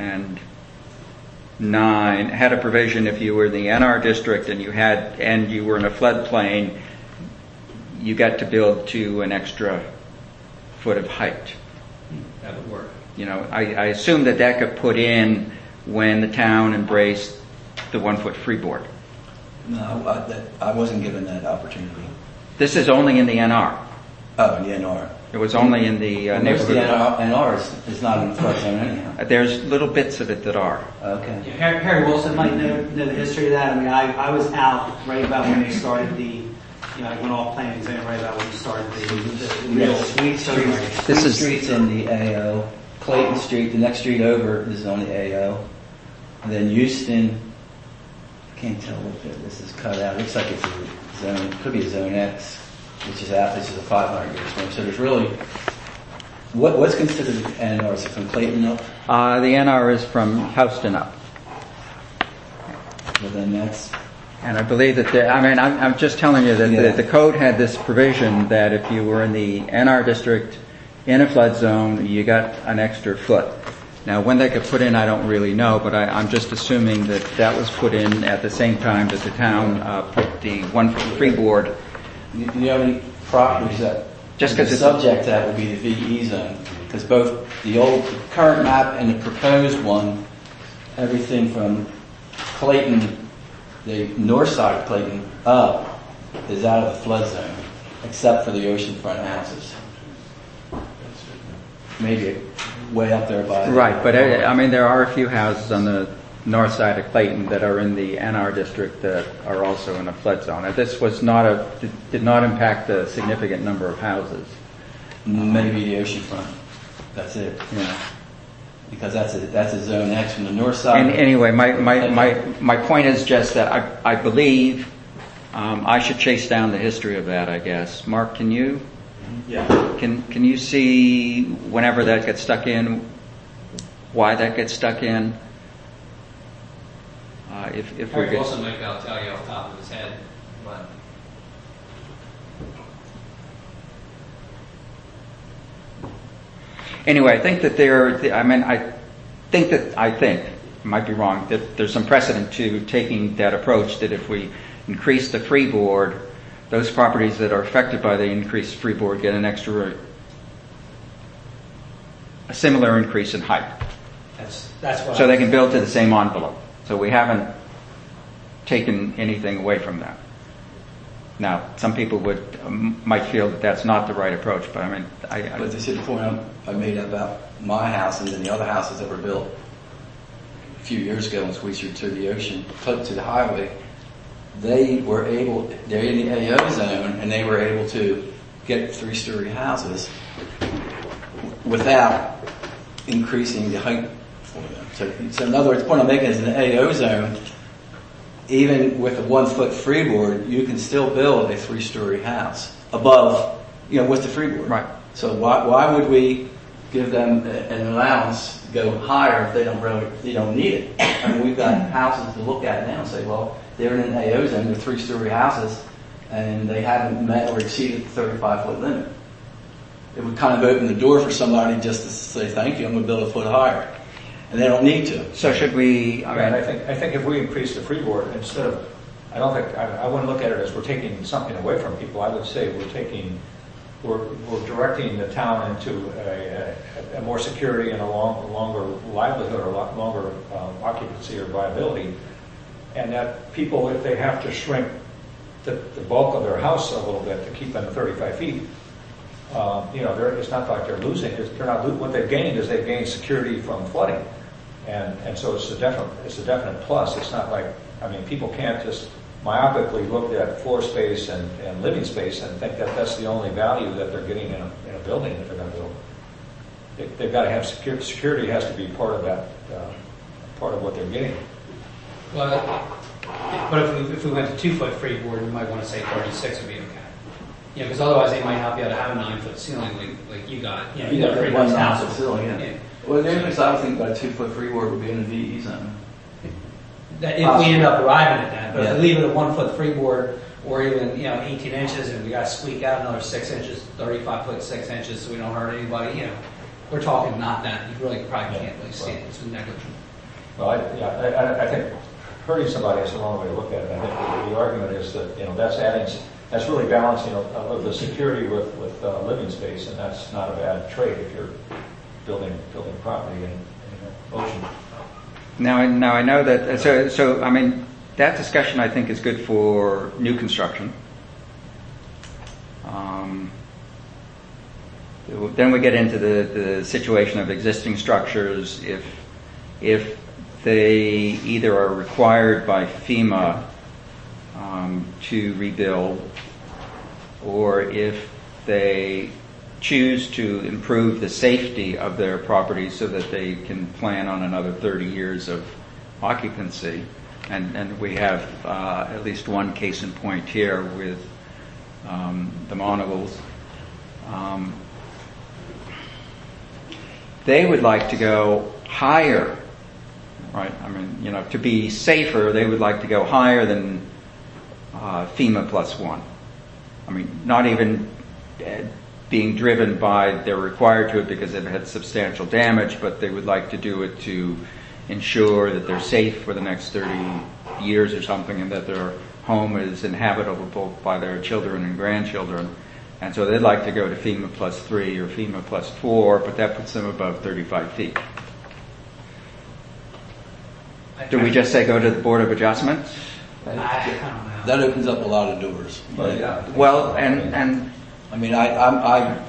nine had a provision if you were in the N R district and you had and you were in a floodplain, you got to build to an extra foot of height. That would work. You know, I, I assume that that got put in when the town embraced the one foot freeboard. No, I, that, I wasn't given that opportunity. This is only in the N R. Oh, in the N R. It was only in the uh, Well, most of neighborhood. the N R, N R is, is not in the flood zone anyhow. Uh, There's little bits of it that are. Okay. Yeah, Harry, Harry Wilson might know, know the history of that. I mean, I, I was out right about when they started the, you know, I went off planning zone right about when they started the, the, the real sweet street. This is- Street's in the A O. Clayton Street, the next street over, is on the A O. And then Houston, I can't tell if this is cut out. It looks like it's a zone, could be a zone X, which is out. This is a five hundred year storm. So there's really, what, what's considered N R? Is it from Clayton up? Uh, the N R is from Houston up. Well, then that's, And I believe that, the, I mean, I'm, I'm just telling you that Yeah. the, the code had this provision that if you were in the N R district in a flood zone, you got an extra foot. Now, when that got put in, I don't really know, but I, I'm just assuming that that was put in at the same time that the town uh, put the one foot freeboard. you, you know, any properties that Just the 'cause it's- subject to that would be the V E zone, because both the old the current map and the proposed one, everything from Clayton, the north side of Clayton up, is out of the flood zone, except for the oceanfront houses. Maybe way up there by Right, but I, I mean, there are a few houses on the north side of Clayton that are in the N R district that are also in a flood zone. Now, this was not a, did not impact a significant number of houses. maybe the oceanfront. That's it. Yeah. Because that's a that's a zone X from the north side. And anyway, my, my, my, my point is just that I, I believe um, I should chase down the history of that, I guess. Mark, can you? Yeah. Can can you see whenever that gets stuck in, why that gets stuck in? Uh, if if we Harry get, Wilson might be able to tell you off the top of his head, but anyway, I think that there. I mean, I think that I think I might be wrong that there's some precedent to taking that approach. That if we increase the freeboard, those properties that are affected by the increased freeboard get an extra, a similar increase in height, That's, that's what so I they can build to the same envelope. So we haven't taken anything away from that. Now, some people would um, might feel that that's not the right approach, but I mean, I, I But this is the point I'm- I made about my house and then the other houses that were built a few years ago in Sweetser to the ocean, close to the highway. They were able, they're in the A O zone, and they were able to get three-story houses without increasing the height for them. So, so in other words, the point I'm making is in the A O zone, even with a one-foot freeboard, you can still build a three-story house above, you know, with the freeboard. Right. So why why would we give them a- an allowance to go higher if they don't really they don't need it? I mean, we've got houses to look at now and say, well, they're in an A O zone, they're three-story houses, and they haven't met or exceeded the thirty-five foot limit. It would kind of open the door for somebody just to say, thank you, I'm going to build a foot higher. And they don't need to. so should we? I I mean, mean, I think, I think if we increase the freeboard, instead of, I don't think, I, I wouldn't look at it as we're taking something away from people. I would say we're taking, we're, we're directing the town into a, a, a more security and a long, longer livelihood or a lot longer um, occupancy or viability. And that people, if they have to shrink the, the bulk of their house a little bit to keep them at thirty-five feet, um, you know, they're, it's not like they're losing. It's, they're not, lo- what they've gained is they've gained security from flooding. And, and so it's a definite, it's a definite plus. It's not like, I mean, people can't just myopically look at floor space and, and living space and think that that's the only value that they're getting in a, in a building that they're going to build. They, they've got to have security. Security has to be part of that, uh, part of what they're getting. Well, but if we, if we went to two foot freeboard, we might want to say thirty-six would be okay. Yeah, because otherwise they might not be able to have a nine foot ceiling like, like you got. You know, you got a pretty One nice house house. ceiling, yeah. Yeah. Well, the only place I would think about a two-foot freeboard would be in the V E zone. That if we end up arriving at that, but if Yeah. we leave it at one foot freeboard or even, you know, eighteen inches, and we got to squeak out another six inches, thirty-five foot six inches, so we don't hurt anybody. You know, we're talking not that. You really probably can't really see it. It's negligible. Well, I, yeah, I, I- I think hurting somebody is the wrong way to look at it. I think the, the argument is that, you know, that's adding, that's really balancing of, of the security with, with uh, living space, and that's not a bad trade if you're building building property in, in ocean. Now, I- now I know that, so, so, I mean, that discussion I think is good for new construction. Um, then we get into the, the situation of existing structures. If, if they either are required by FEMA um, to rebuild, or if they choose to improve the safety of their property so that they can plan on another thirty years of occupancy. And, and we have uh, at least one case in point here with um, the Monagals. Um, they would like to go higher, right? I mean, you know, to be safer, they would like to go higher than uh, FEMA plus one. I mean, not even uh, being driven by they're required to it because they've had substantial damage, but they would like to do it to ensure that they're safe for the next thirty years or something, and that their home is inhabitable by their children and grandchildren. And so they'd like to go to FEMA plus three or FEMA plus four, but that puts them above thirty-five feet. Do we just say go to the Board of Adjustment? I, I don't know. That opens up a lot of doors. But yeah, Well, and, and I mean, I, I'm, I,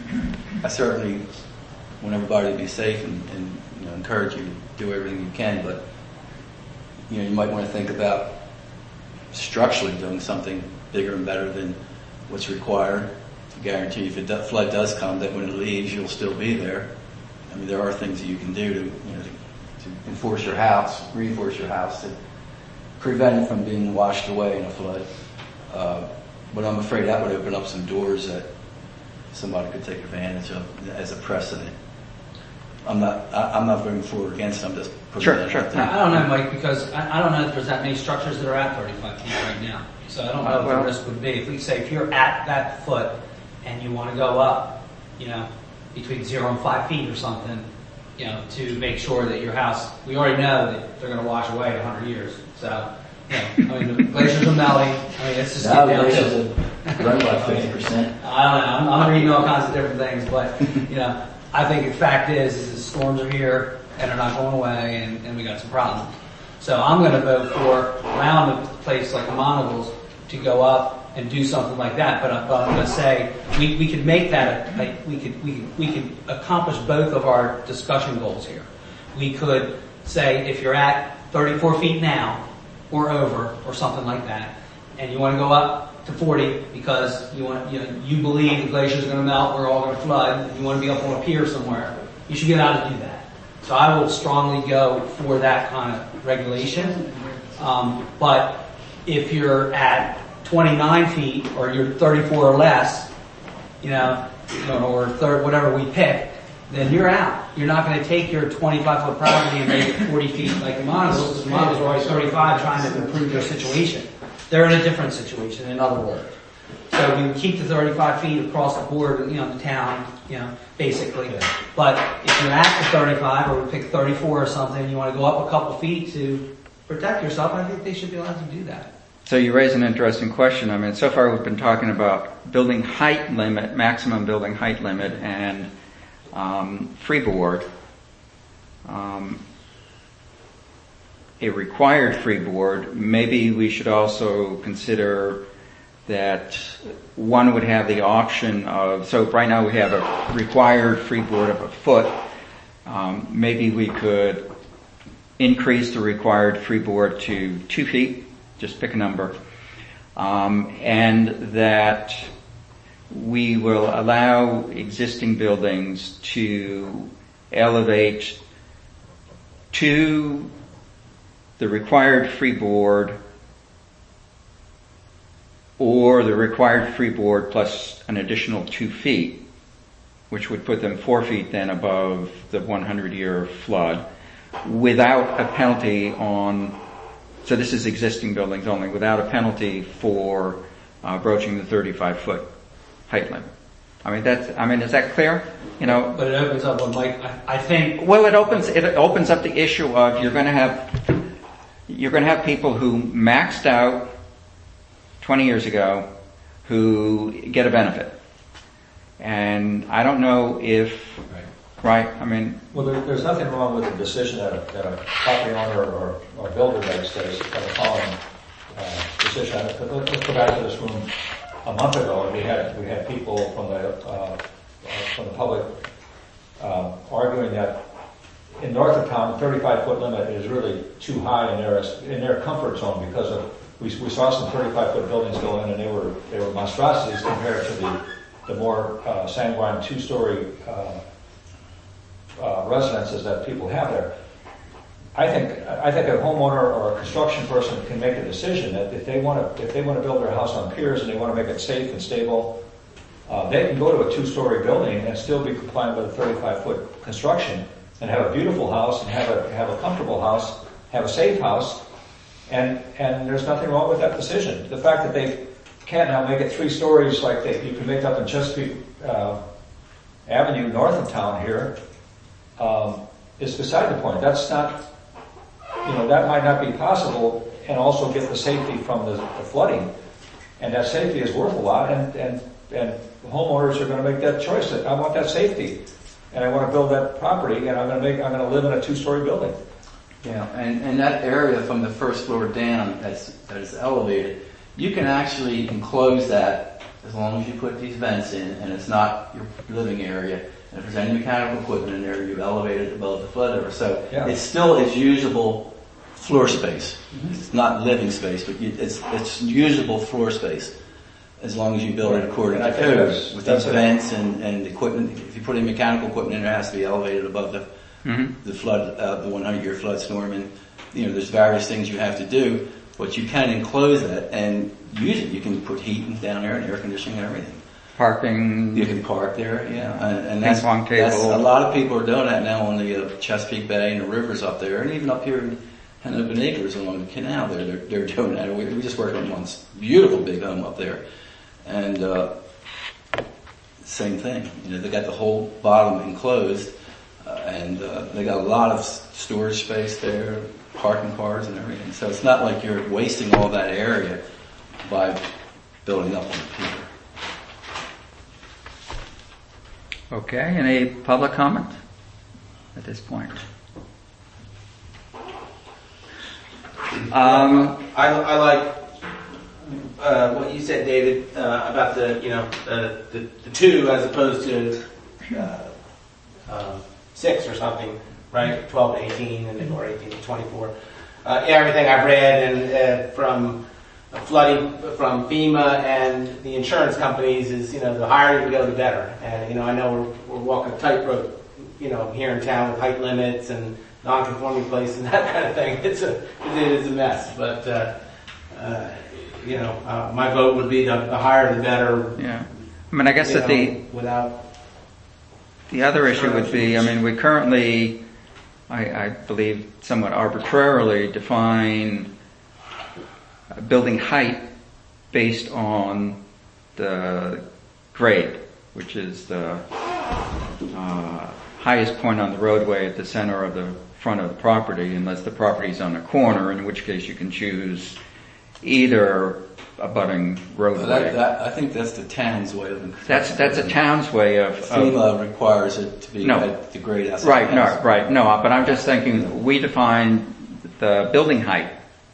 I certainly want everybody to be safe and, and you know, encourage you to do everything you can, but you know, you might want to think about structurally doing something bigger and better than what's required to guarantee if a do- flood does come, that when it leaves, you'll still be there. I mean, there are things that you can do to, you know, to, to enforce your house, reinforce your house to prevent it from being washed away in a flood. Uh, but I'm afraid that would open up some doors that somebody could take advantage of as a precedent. I'm not, I, I'm not voting for or against, I'm just putting Sure, that sure. out there. I don't know, Mike, because I, I don't know if there's that many structures that are at thirty-five feet right now. So I don't know what Well- the risk would be. If we say if you're at that foot and you want to go up, you know, between zero and five feet or something, you know, to make sure that your house, we already know that they're going to wash away in a hundred years. So, you know, I mean, the glaciers are melting. I mean, it's just Now getting the down glaciers to have grown by fifty percent. I don't know. I'm, I'm reading all kinds of different things, but you know, I think the fact is, is the storms are here and they're not going away, and, and we got some problems. So I'm going to vote for allowing a place like Monagals to go up and do something like that. But, I, but I'm going to say we, we could make that a, like we could we could we could accomplish both of our discussion goals here. We could say if you're at thirty-four feet now or over or something like that, and you want to go up to forty because you want, you know, you believe the glaciers are going to melt, we're all going to flood, and you want to be up on a pier somewhere, you should be allowed to do that. So I will strongly go for that kind of regulation. Um, but if you're at twenty-nine feet or you're thirty-four or less, you know, you know or third, whatever we pick, then you're out. You're not going to take your twenty-five foot property and make it forty feet like the Monagals, because the Monagals are always thirty-five trying to improve their situation. They're in a different situation, in other words. So we would keep the thirty-five feet across the board, you know, the town, you know, basically. But if you're at the thirty-five, or we pick thirty-four or something, and you want to go up a couple feet to protect yourself, I think they should be allowed to do that. so you raise an interesting question. I mean, so far we've been talking about building height limit, maximum building height limit, and um, freeboard. Um, a required freeboard, maybe we should also consider that one would have the option of, so right now we have a required freeboard of a foot. Um, maybe we could increase the required freeboard to two feet, just pick a number, um, and that we will allow existing buildings to elevate to the required freeboard or the required freeboard plus an additional two feet, which would put them four feet then above the one hundred year flood, without a penalty on so this is existing buildings only, without a penalty for uh, broaching the thirty-five foot height limit. I mean, that's, I mean, is that clear? You know, But it opens up on Mike, I, I think, well, it opens it opens up the issue of you're going to have you're going to have people who maxed out twenty years ago who get a benefit, and I don't know if right. I mean, well, there, there's nothing wrong with the decision that a, that a property owner or, or builder makes that is kind of following uh, decision. Let's let's go back to this room a month ago, and we had we had people from the uh, from the public uh, arguing that in north of town, the thirty-five foot limit is really too high in their in their comfort zone because of we we saw some thirty-five foot buildings go in, and they were they were monstrosities compared to the the more uh, sanguine two story uh, uh, residences that people have there. I think I think a homeowner or a construction person can make a decision that if they want to if they want to build their house on piers and they want to make it safe and stable, uh, they can go to a two-story building and still be compliant with a thirty-five foot construction and have a beautiful house and have a have a comfortable house, have a safe house, and and there's nothing wrong with that decision. The fact that they can't now make it three stories like they you can make up in Chesapeake uh, Avenue north of town here um, is beside the point. That's not. You know, that might not be possible and also get the safety from the, the flooding. And that safety is worth a lot, and, and, and homeowners are going to make that choice that I want that safety and I want to build that property and I'm going to make, I'm going to live in a two-story building. Yeah, and, and that area from the first floor down that's, that is elevated, you can actually enclose that as long as you put these vents in and it's not your living area. And if there's any mechanical equipment in there, you elevate it above the flood level. So yeah. It still is usable floor space. Mm-hmm. It's not living space, but you, it's it's usable floor space as long as you build it according to code with these vents and, and equipment. If you put in mechanical equipment in there, it has to be elevated above the mm-hmm. the flood, uh, the one hundred year flood storm. And you know, there's various things you have to do, but you can enclose that and use it. You can put heat down there and air conditioning and everything. Parking. You can park there, yeah. And, and that's, ping pong table. That's, a lot of people are doing that now on the uh, Chesapeake Bay and the rivers up there, and even up here in Hanover Acres along the canal there, they're, they're doing that. We, we just worked on one beautiful big home up there. And, uh, same thing. You know, they got the whole bottom enclosed, uh, and, uh, they got a lot of storage space there, parking cars and everything. So it's not like you're wasting all that area by building up on the pier. Okay, any public comment at this point? Um, I, I like uh, what you said, David, uh, about the you know uh, the, the two as opposed to uh, uh, six or something, right? Twelve to eighteen, and or eighteen to twenty-four. Uh, everything I've read and uh, from flooding from FEMA and the insurance companies is, you know, the higher you go, the better. And, you know, I know we're, we're walking a tightrope, you know, here in town with height limits and non-conforming places and that kind of thing. It's a, it is a mess. But, uh, uh, you know, uh, my vote would be the, the higher the better. Yeah. I mean, I guess that know, the, without the other issue would be, I mean, we currently, I, I believe, somewhat arbitrarily define building height based on the grade, which is the uh, highest point on the roadway at the center of the front of the property, unless the property's on a corner, in which case you can choose either abutting roadway. Well, that, that, I think that's the town's way of. That's that's a town's way of. FEMA of, requires it to be no, at the grade. As right, no, right, no. But I'm just thinking we define the building height.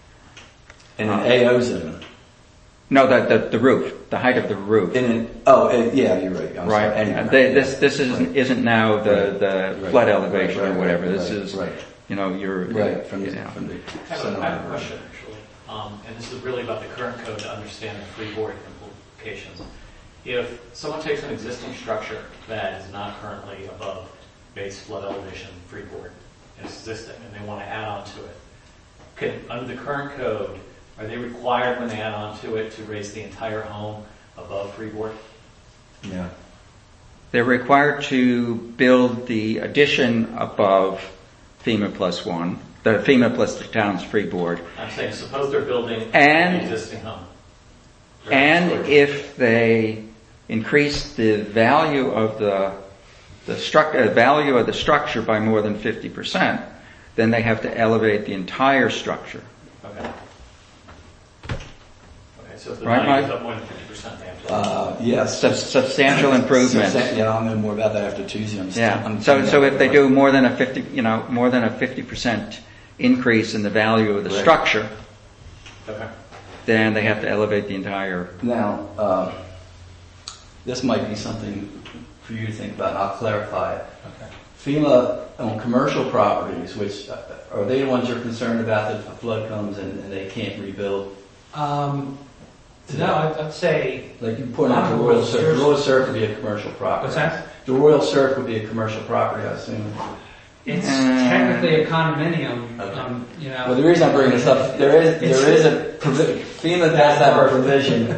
In an A O zone. No, the, the the roof, the height of the roof. In an oh uh, yeah, you're right. I'm right, sorry. and Anyway, they, right. this this isn't right. isn't now the the right. flood elevation right, right, or whatever. Right, this right, is right. you know your right from you the know. from the I have, center. a, I have a question actually, um, and this is really about the current code to understand the freeboard implications. If someone takes an existing structure that is not currently above base flood elevation freeboard and it's existing, and they want to add on to it, can, under the current code, are they required when they add on to it to raise the entire home above freeboard? Yeah. They're required to build the addition above FEMA plus one, the FEMA plus the town's freeboard. I'm saying, suppose they're building And- an existing home. And if they increase the value of the the struct, uh, value of the structure by more than fifty percent, then they have to elevate the entire structure. Okay. Okay, so if the Right, value Mike? goes up more than fifty percent, they have to. Uh, yes. Sub- substantial improvement. Substan- Yeah, I'll know more about that after Tuesday. I'm still, Yeah. I'm So so if they do more than a fifty, you know, more than a fifty percent increase in the value of the Right. structure, Okay. then they have to elevate the entire. Now, uh, this might be something for you to think about, and I'll clarify it. Okay. FEMA on commercial properties, which uh, are they the ones you're concerned about that if a flood comes and, and they can't rebuild? Um, no, I'd, I'd say, Like you point out, the Royal Surf, the Royal Surf would be a commercial property. what's that? The Royal Surf would be a commercial property, I assume. It's Uh, technically a condominium, Okay. um, you know. Well, the reason I'm bringing this up, there is there is a provi- FEMA does have a provision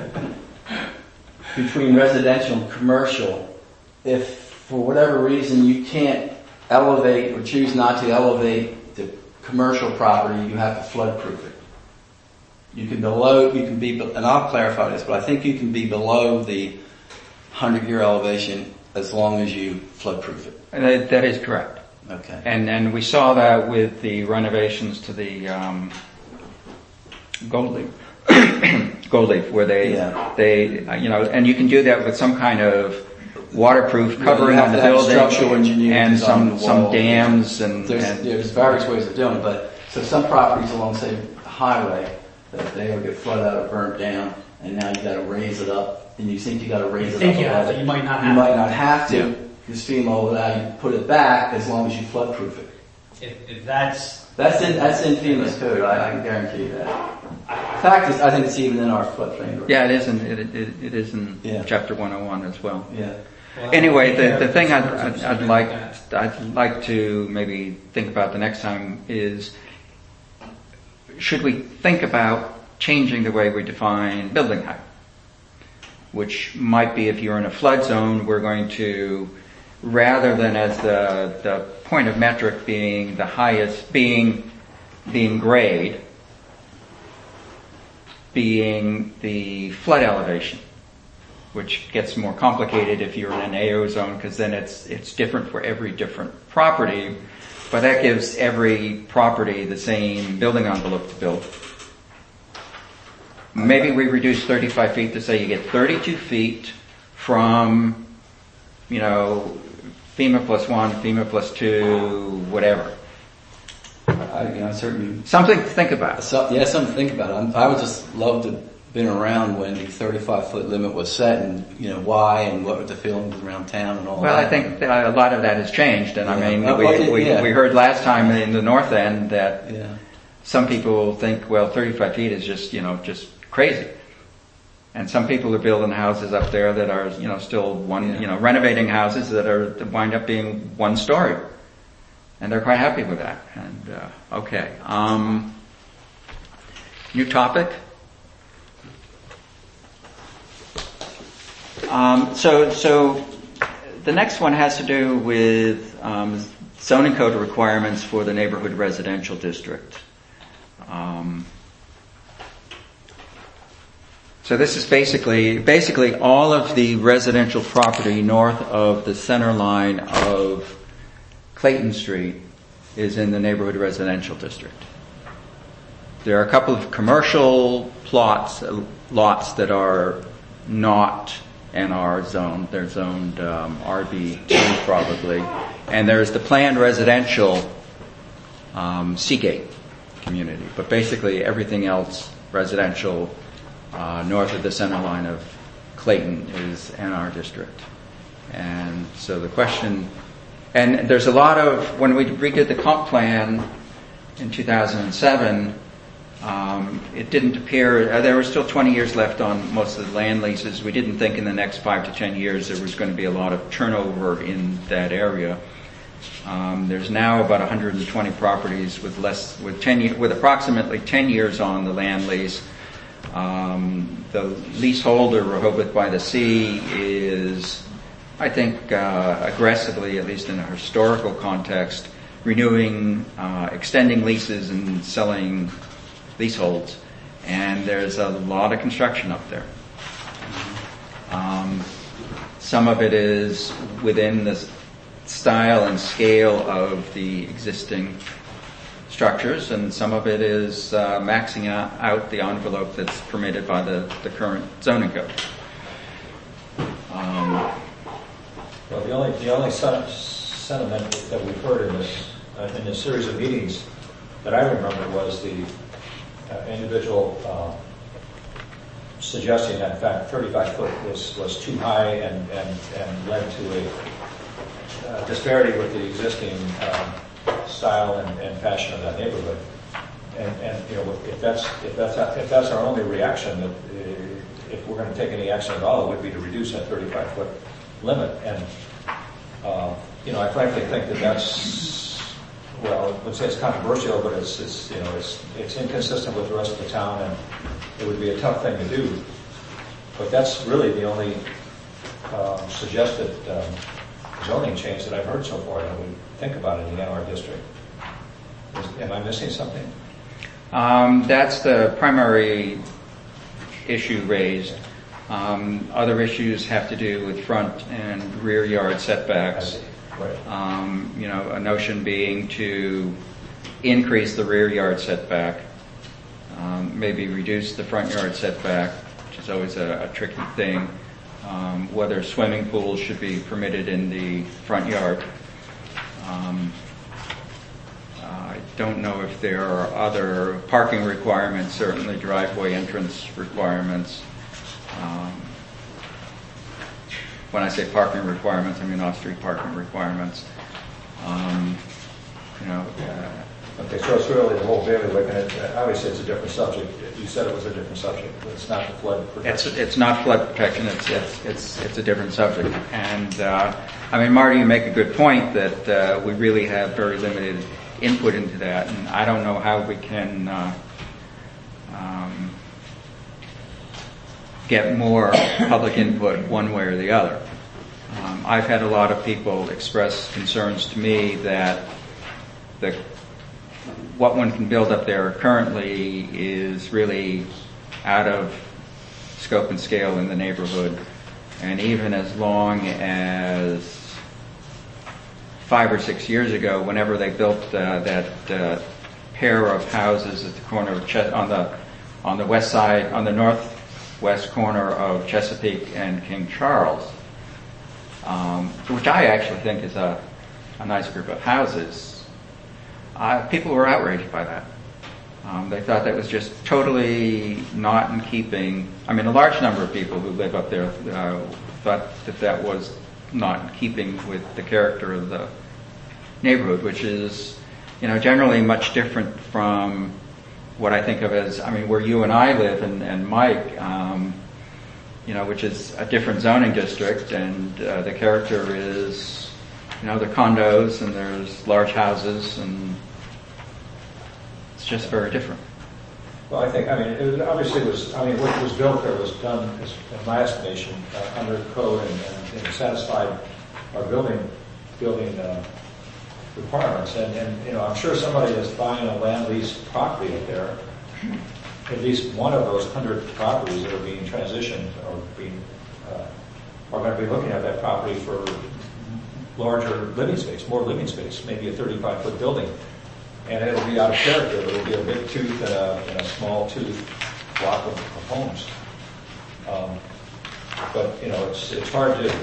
between residential and commercial. If for whatever reason you can't elevate or choose not to elevate the commercial property, you have to flood-proof it. You can below, you can be, and I'll clarify this, but I think you can be below the hundred-year elevation as long as you flood-proof it. That, that is correct. Okay. And and we saw that with the renovations to the um, Gold Leaf, Gold Leaf, where they Yeah. they uh, you know, and you can do that with some kind of waterproof covering have on the to have building structural engineering and design on some the some wall. dams and, There's, and there's various ways of doing it, but so some properties along, say, the highway, that they will get flooded out or burnt down, and now you got to raise it up, and you think you got to raise You it think up. you have above to, it. you might not You have might to. not have to, Yeah. because FEMA will allow you to put it back as long as you flood-proof it. If, if that's, That's in that's in FEMA's code. I, I can guarantee you that. In fact, it's, I think it's even in our floodplain. yeah, it is in it, it, it is in Yeah. Chapter one oh one as well. Yeah. well, Anyway, yeah, the, the thing I'd, it's I'd, something I'd like like that. I'd like to maybe think about the next time is, should we think about changing the way we define building height? Which might be, if you're in a flood zone, we're going to, rather than as the the point of metric being the highest, being being grade, being the flood elevation, which gets more complicated if you're in an A O zone, because then it's it's different for every different property, but that gives every property the same building envelope to build. Maybe we reduce thirty-five feet to say you get thirty-two feet from, you know, FEMA plus one, FEMA plus two, whatever. I, you know, certainly. Something to think about. So, yeah, something to think about. I'm, I would just love to have been around when the thirty-five foot limit was set, and you know why, and what were the feelings around town, and all Well, that. I think that a lot of that has changed, and I Yeah. mean, Uh, we, well, we, yeah. we heard last time in the north end that Yeah. some people think, well, thirty-five feet is just, you know, just crazy. And some people are building houses up there that are, you know, still one, Yeah. you know, renovating houses that are, that wind up being one story. And they're quite happy with that. And, uh, okay. Um, new topic. Um, so, so the next one has to do with, um, zoning code requirements for the neighborhood residential district. Um, So this is basically, basically all of the residential property north of the center line of Clayton Street is in the neighborhood residential district. There are a couple of commercial plots, uh, lots that are not N R zoned. They're zoned um, R B two probably. And there's the planned residential um, Seagate community. But basically everything else residential Uh, north of the center line of Clayton is N R district. And so the question, and there's a lot of, when we redid the comp plan in two thousand seven, um, it didn't appear, uh, there were still twenty years left on most of the land leases. We didn't think in the next five to ten years there was going to be a lot of turnover in that area. Um, there's now about one hundred twenty properties with less, with ten, with approximately ten years on the land lease. Um, the leaseholder, Rehoboth by the Sea, is, I think, uh, aggressively, at least in a historical context, renewing, uh, extending leases and selling leaseholds. And there's a lot of construction up there. Um, some of it is within the style and scale of the existing structures, and some of it is uh, maxing out, out the envelope that's permitted by the, the current zoning code. Um, Well, the only, the only sen- sentiment that we've heard in this, uh, in this series of meetings that I remember was the uh, individual uh, suggesting that in fact thirty-five foot was, was too high and, and, and led to a uh, disparity with the existing uh, style and, and fashion of that neighborhood. And, and you know, if that's if that's if that's our only reaction, that uh, if we're going to take any action at all, it would be to reduce that thirty-five foot limit. And uh, you know, I frankly think that that's, well, I would say it's controversial, but it's it's you know it's it's inconsistent with the rest of the town, and it would be a tough thing to do. But that's really the only um, suggested um, zoning change that I've heard so far that we think about in the N R district. Is, am I missing something? Um, that's the primary issue raised. Um, other issues have to do with front and rear yard setbacks. Right. Um, you know, a notion being to increase the rear yard setback, um, maybe reduce the front yard setback, which is always a, a tricky thing. Um, whether swimming pools should be permitted in the front yard. Um, I don't know if there are other parking requirements, certainly driveway entrance requirements. Um, when I say parking requirements, I mean off-street parking requirements. Um, you know. Uh, Okay, so it's really the whole bailiwick, and it, obviously it's a different subject. You said it was a different subject. It's not the flood protection. It's it's not flood protection. It's it's it's it's a different subject. And uh, I mean, Marty, you make a good point that uh, we really have very limited input into that, and I don't know how we can uh, um, get more public input one way or the other. Um, I've had a lot of people express concerns to me that the what one can build up there currently is really out of scope and scale in the neighborhood. And even as long as five or six years ago, whenever they built uh, that uh, pair of houses at the corner of Ches- on the on the west side, on the northwest corner of Chesapeake and King Charles, um, which I actually think is a, a nice group of houses. Uh, people were outraged by that. Um, they thought that was just totally not in keeping. I mean, a large number of people who live up there uh, thought that that was not in keeping with the character of the neighborhood, which is, you know, generally much different from what I think of as, I mean, where you and I live, and, and Mike, um, you know, which is a different zoning district, and uh, the character is, you know, the condos and there's large houses, and it's just very different. Well, I think, I mean, it obviously was, I mean, what was built there was done, in my estimation, uh, under code and, and, and satisfied our building building uh, requirements. And, and, you know, I'm sure somebody that's buying a land lease property up there, at least one of those hundred properties that are being transitioned or being, uh, are going to be looking at that property for larger living space, more living space, maybe a thirty-five foot building. And it'll be out of character. It'll be a big tooth and a, and a small tooth block of, of homes. Um, but, you know, it's it's hard to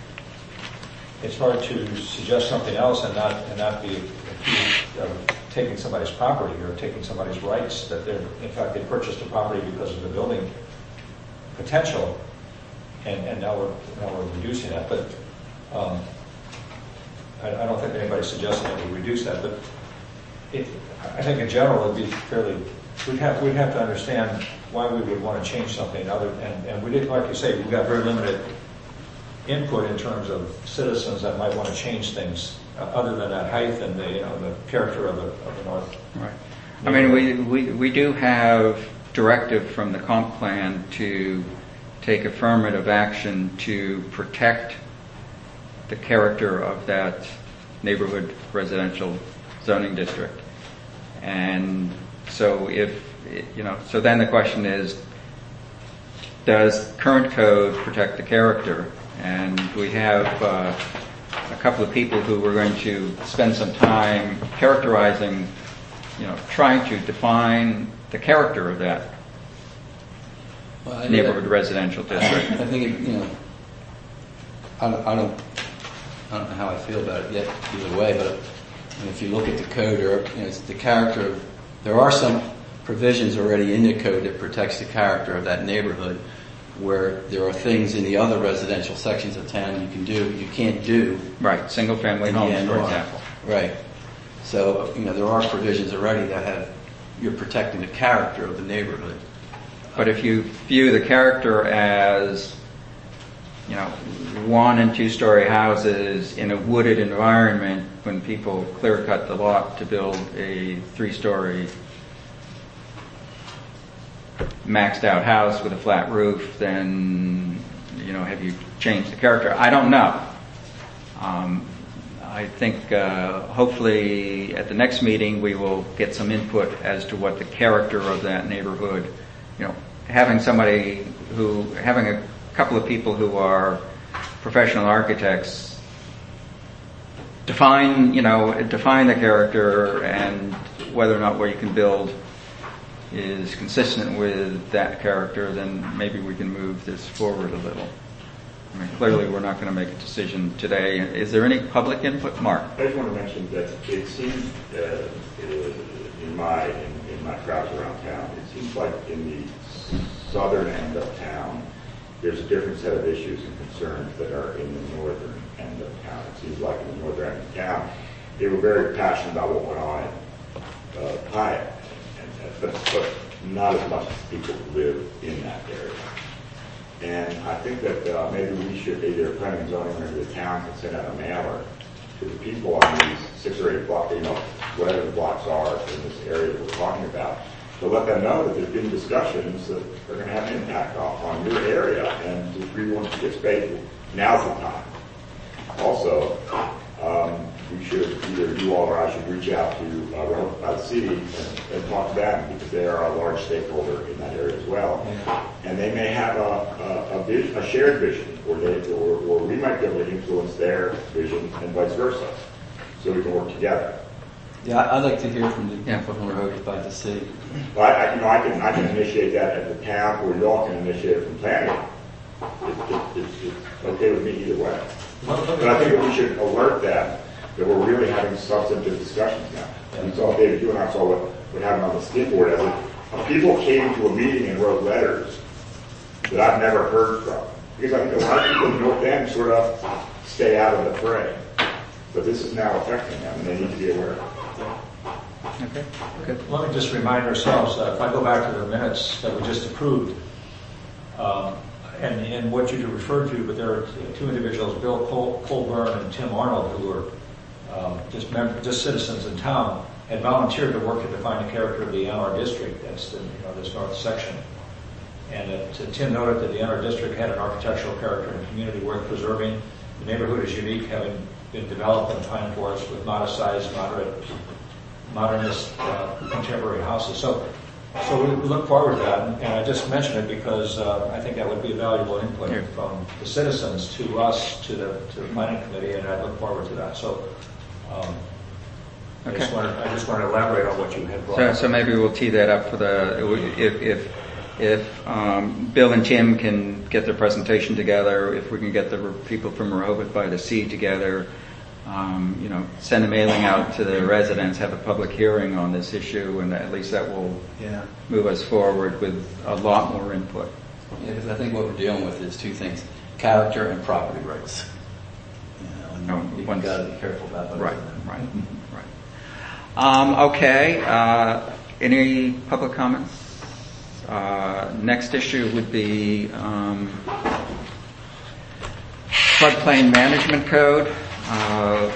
it's hard to suggest something else and not and not be accused of taking somebody's property or taking somebody's rights. That they're, in fact, they purchased a property because of the building potential, and, and now we're now we're reducing that. But um, I, I don't think anybody's suggesting that we reduce that. But it, I think in general it'd be fairly. We'd have we'd have to understand why we would want to change something other. And, and we did, like you say, we've got very limited input in terms of citizens that might want to change things uh, other than that height and the you know the character of the of the north. Right. I mean, we we we do have directive from the comp plan to take affirmative action to protect the character of that neighborhood residential zoning district. And so if, you know, so then the question is, does current code protect the character? And we have uh, a couple of people who are going to spend some time characterizing, you know, trying to define the character of that Well, I- neighborhood residential district. I think, it, you know, I don't, I don't, I don't know how I feel about it yet either way, but I mean, if you look at the code, or you know, it's the character of, there are some provisions already in the code that protects the character of that neighborhood, where there are things in the other residential sections of town you can do, you can't do. Right, single-family in the homes, N for R. example. Right. So, you know, there are provisions already that have, you're protecting the character of the neighborhood. But if you view the character as, you know, one and two-story houses in a wooded environment, when people clear-cut the lot to build a three-story maxed-out house with a flat roof, then, you know, have you changed the character? I don't know. Um, I think uh, hopefully at the next meeting we will get some input as to what the character of that neighborhood, you know, having somebody who, having a couple of people who are professional architects define, you know, define the character and whether or not what you can build is consistent with that character, then maybe we can move this forward a little. I mean, clearly we're not going to make a decision today. Is there any public input, Mark? I just want to mention that it seems, uh, in my in, in my travels around town, it seems like in the southern end of town, there's a different set of issues and concerns that are in the northern end of town. It seems like in the northern end of town, they were very passionate about what went on in uh, Hyatt, and, but, but not as much as people who live in that area. And I think that uh, maybe we should, either planning and zoning or the town can send out a mailer to the people on these six or eight blocks, you know, whatever the blocks are in this area that we're talking about, to let them know that there's been discussions that are going to have an impact on, on your area, and if we want to participate, now's the time. Also, um, we should, either you all or I should reach out to uh, Rehoboth by the Sea and, and talk to them, because they are a large stakeholder in that area as well. And they may have a, a, a, vision, a shared vision, or, they, or, or we might be able to influence their vision and vice versa, so we can work together. Yeah, I'd like to hear from the Yeah. people from Rehoboth by the Sea. Well, I, I, you know, I can I can initiate that at the town, or you all can initiate it from planning. It, it, it, it's okay with me either way. But I think that we should alert them that we're really having substantive discussions now. And so, David, you and I saw what, what happened on the skin board. As if people came to a meeting and wrote letters that I've never heard from. Because I think a lot of people in North End sort of stay out of the fray. But this is now affecting them, and they need to be aware of it. Okay, good. Let me just remind ourselves, uh, if I go back to the minutes that we just approved, um, and, and what you referred to, but there are two individuals, Bill Col- Colburn and Tim Arnold, who were um, just mem- just citizens in town, had volunteered to work to define the character of the N R district. That's the, you know, this north section. And uh, Tim noted that the N R district had an architectural character and community worth preserving. The neighborhood is unique, having been developed and planned for us with modest size, moderate, modernist, uh, contemporary houses. So, so we, we look forward to that, and, and I just mention it because uh, I think that would be a valuable input Yeah. from the citizens to us, to the to the planning committee, and I look forward to that. So, um, I just Okay. wanted I just wanted to elaborate on what you had brought So, up. so maybe we'll tee that up for the, if, if, if um, Bill and Tim can get their presentation together, if we can get the people from Rehoboth by the Sea together, um, you know, send a mailing out to the residents, have a public hearing on this issue, and at least that will Yeah. move us forward with a lot more input. Yeah, because I think what we're dealing with is two things: character and property rights. You know, and No, you've one's- got to be careful about both Right, of them. right, right. Um, okay, uh, any public comments? Uh, next issue would be um, floodplain management code. Uh,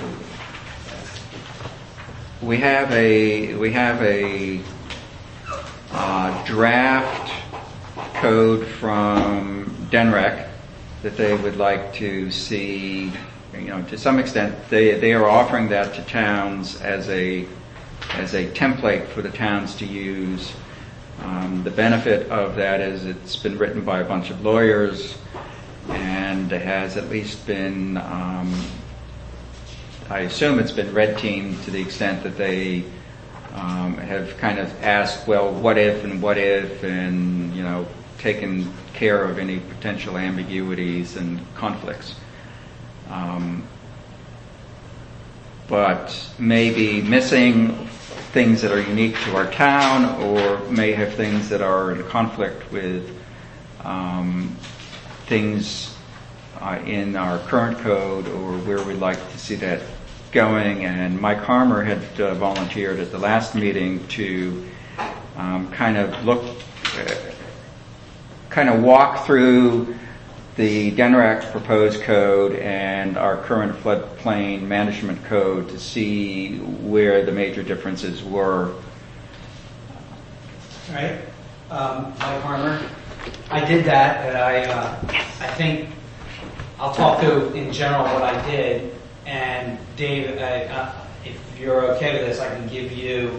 we have a we have a uh, draft code from DENREC that they would like to see. You know, to some extent, they they are offering that to towns as a as a template for the towns to use. Um, the benefit of that is it's been written by a bunch of lawyers and has at least been, um, I assume it's been red teamed to the extent that they um, have kind of asked, well, what if and what if, and, you know, taken care of any potential ambiguities and conflicts. Um, but maybe missing things that are unique to our town, or may have things that are in conflict with um, things uh, in our current code, or where we'd like to see that going. And Mike Harmer had uh, volunteered at the last meeting to um, kind of look, uh, kind of walk through the D N R A C proposed code and our current floodplain management code to see where the major differences were. All right. Um, Mike Harmer. I did that, and I, uh, I think I'll talk through in general what I did. And Dave, I, uh, if you're okay with this, I can give you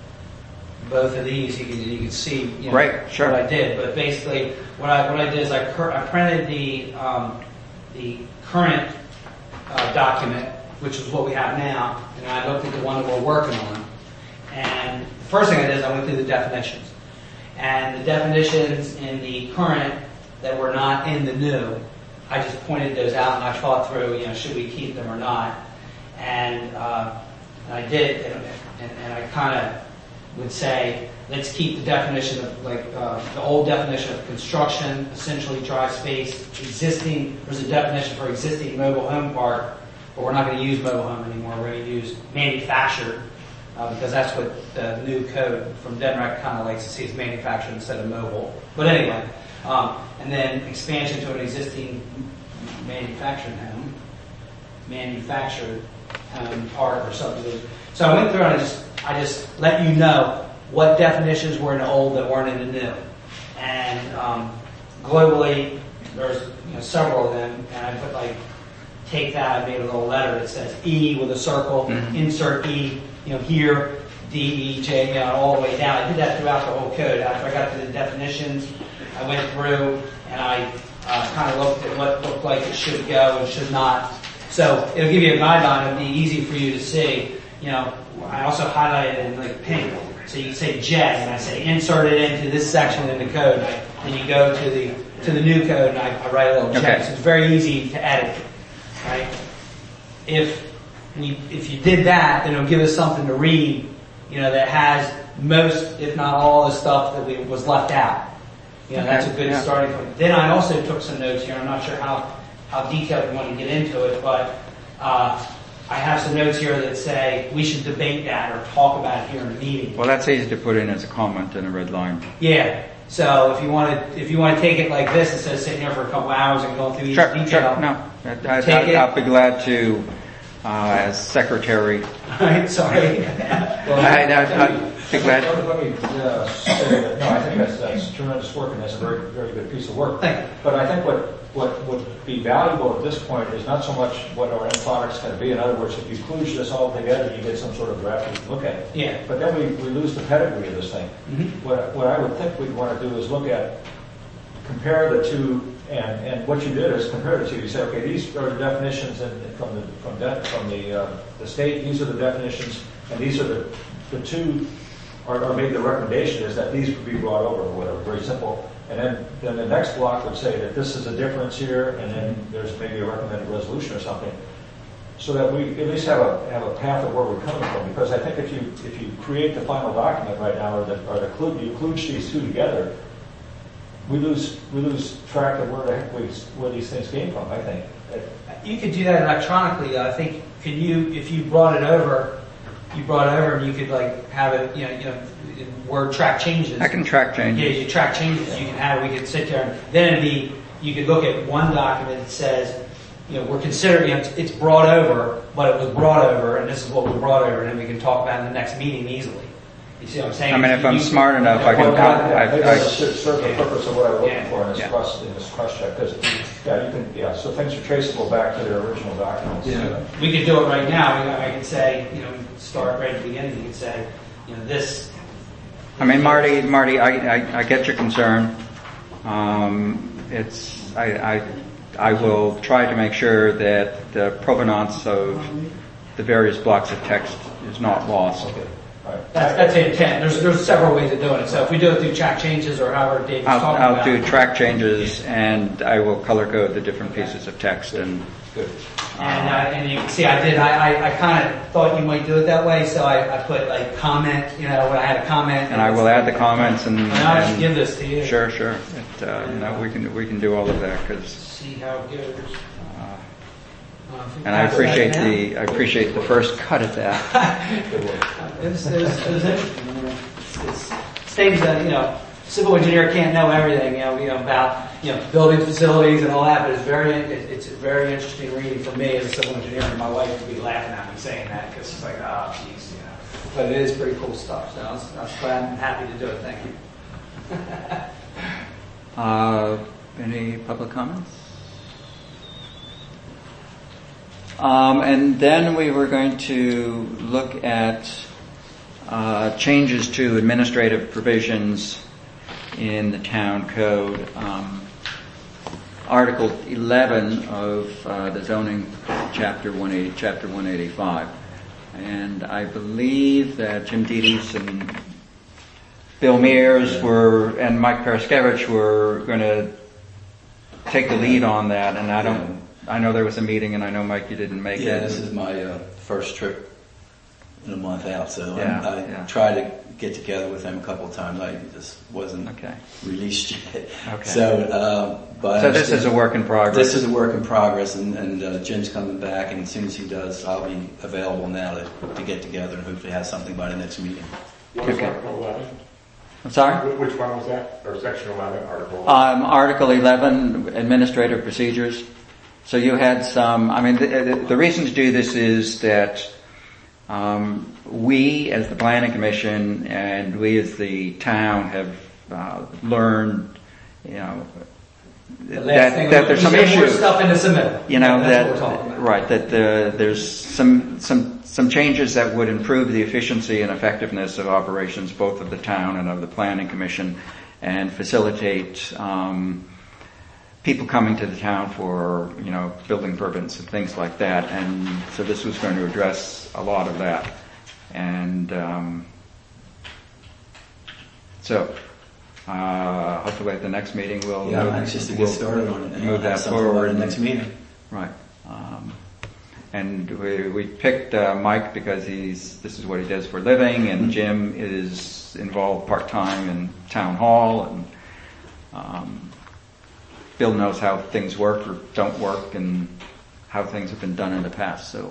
both of these. You can you can see you know, right, sure. what I did. But basically, what I what I did is I, cur- I printed the um, the current uh, document, which is what we have now, and I looked at the one that we're working on. And the first thing I did is I went through the definitions, and the definitions in the current that were not in the new, I just pointed those out and I thought through, you know, should we keep them or not? And, uh, and I did, and, and, and I kind of would say, let's keep the definition of, like, uh, the old definition of construction, essentially dry space, existing, there's a definition for existing mobile home park, but we're not going to use mobile home anymore, we're going to use manufactured, uh, because that's what the new code from D N R A C kind of likes to see is manufactured instead of mobile. But anyway, um, and then expansion to an existing manufactured home, manufactured home park or something. So I went through and I just I just let you know what definitions were in the old that weren't in the new. And um, globally, there's you know, several of them, and I put like, take that, I made a little letter that says E with a circle, mm-hmm. insert E, you know, here, D, E, J, you know, all the way down. I did that throughout the whole code. After I got to the definitions, I went through and I uh, kind of looked at what looked like it should go and should not. So it'll give you a guideline. It'll be easy for you to see. You know, I also highlighted it in like pink. So you say J, and I say insert it into this section in the code. Then you go to the to the new code, and I, I write a little J. Okay. So it's very easy to edit, right? If we if you did that, then it'll give us something to read. You know, that has most, if not all, the stuff that we, was left out. You know, okay. That's a good yeah. starting point. Then I also took some notes here. I'm not sure how how detailed we want to get into it, but uh, I have some notes here that say we should debate that or talk about it here in the meeting. Well, that's easy to put in as a comment in a red line. Yeah. So if you want to, if you want to take it like this instead of sitting here for a couple hours and going through each sure, detail, sure. No, I, I, I, I'll be glad to, uh, as secretary. All right. Sorry. Well, I, I, I'd be glad. Let me uh, say that no, I think that's, that's tremendous work, and that's a very very good piece of work. Thank you. But I think what what would be valuable at this point is not so much what our end product's going to be. In other words, if you kludge this all together, you get some sort of draft you can look at it. Yeah. But then we, we lose the pedigree of this thing. Mm-hmm. What what I would think we'd want to do is look at, compare the two, and, and what you did is compare the two. You say, okay, these are the definitions in, from the from the from the uh, the state. These are the definitions, and these are the the two. Or, or maybe the recommendation is that these would be brought over, or whatever. Very simple. And then, then the next block would say that this is a difference here, and then there's maybe a recommended resolution or something, so that we at least have a have a path of where we're coming from. Because I think if you if you create the final document right now, or the or the kludge, you kludge these two together, we lose we lose track of where the heck we where these things came from. I think you could do that electronically. I think could you if you brought it over. You brought it over and you could like have it, you know, you know, word track changes. I can track changes. Yeah, you track changes. You can have it. We could sit there and then it'd be. You could look at one document that says, you know, we're considering you know, it's, it's brought over, but it was brought over, and this is what we brought over, and then we can talk about it in the next meeting easily. You see what I'm saying? I mean, if you, I'm you, smart enough, yeah, I can. Well, I, yeah, I, maybe I, that should serve the yeah. purpose of what I was looking Yeah. for in this Yeah. cross in this cross check. Because yeah, you can yeah. So things are traceable back to their original documents. Yeah. We could do it right now. I could say, you know, start right at the beginning. You could say, you know, this. I mean, Marty, Marty, I, I, I get your concern. Um, it's, I, I, I will try to make sure that the provenance of the various blocks of text is not lost. Okay. All right. That's, that's the intent. There's, there's several ways of doing it. So if we do it through track changes or however David's I'll, talking I'll about. do track changes, and I will color code the different pieces of text. And Good. And, uh, and you can see I did, I, I, I kind of thought you might do it that way, so I, I put like comment, you know, when I had a comment. and I will add the comments and. And I'll just and- give this to you. Sure, sure. It, uh, you know, we can we can do all of that because. See how it goes. Uh, Uh, if we and I pass appreciate that the I appreciate the first cut at that. down. It was, it was, it was interesting. You know, it's, it's, it's things that, you know, civil engineer can't know everything, you know, you know, about, you know, building facilities and all that, but it's very, it, it's a very interesting reading for me as a civil engineer, and my wife would be laughing at me saying that, because she's like, oh, jeez, you know. But it is pretty cool stuff, so I was, I was glad and happy to do it, thank you. Uh, any public comments? Um, and then we were going to look at uh, changes to administrative provisions in the town code. Um, Article eleven of uh, the zoning chapter one eighty, chapter one eighty-five, and I believe that Jim Dedes and Bill Mears were and Mike Paraskevich were going to take the lead on that, and I don't. I know there was a meeting, and I know, Mike, you didn't make Yeah, it. this is my uh, first trip in a month out, so Yeah, I, I yeah. tried to get together with him a couple of times. I just wasn't Okay. released yet. Okay. So, uh, but So this is a work in progress. This is a work in progress, and, and uh, Jim's coming back, and as soon as he does, I'll be available now to, to get together and hopefully have something by the next meeting. What was Okay. Article eleven? I'm sorry? Wh- Which one was that? Or section eleven, Article? Um, Article eleven, administrative procedures. So you had some, I mean, the, the, the reason to do this is that um, we as the Planning Commission and we as the town have uh, learned, you know, The last that, thing, that there's some we get more issues. stuff in the submittal. You know, That's that, what we're talking about. right, that the, there's some, some, some changes that would improve the efficiency and effectiveness of operations both of the town and of the Planning Commission and facilitate, um, people coming to the town for, you know, building permits and things like that. And so this was going to address a lot of that. And, um, so, uh, hopefully at the next meeting we'll, Yeah, I'm move- anxious to get we'll started on it and move have that something by forward. the next meeting. Right. Um, and we, we picked uh, Mike because he's this is what he does for a living, and Jim is involved part-time in town hall, and um, Bill knows how things work or don't work and how things have been done in the past. So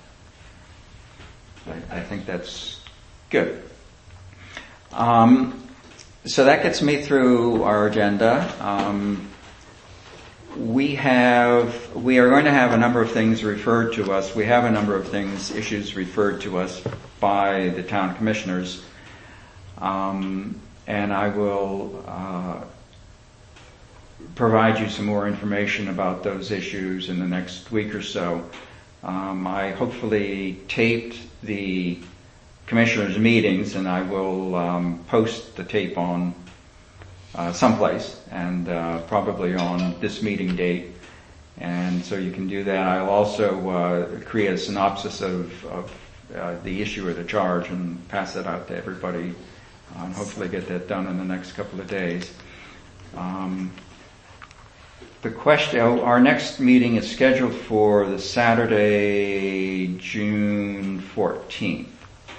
uh, I, I think that's good. Um, so that gets me through our agenda. Um, We have, we are going to have a number of things referred to us. We have a number of things, issues referred to us by the town commissioners. Um, and I will, uh, provide you some more information about those issues in the next week or so. Um, I hopefully taped the commissioners' meetings, and I will, um, post the tape on Uh, someplace, and uh, probably on this meeting date, and so you can do that. I'll also uh, create a synopsis of, of uh, the issue or the charge and pass it out to everybody, uh, and hopefully get that done in the next couple of days. Um, the question, oh, our next meeting is scheduled for the Saturday, June fourteenth.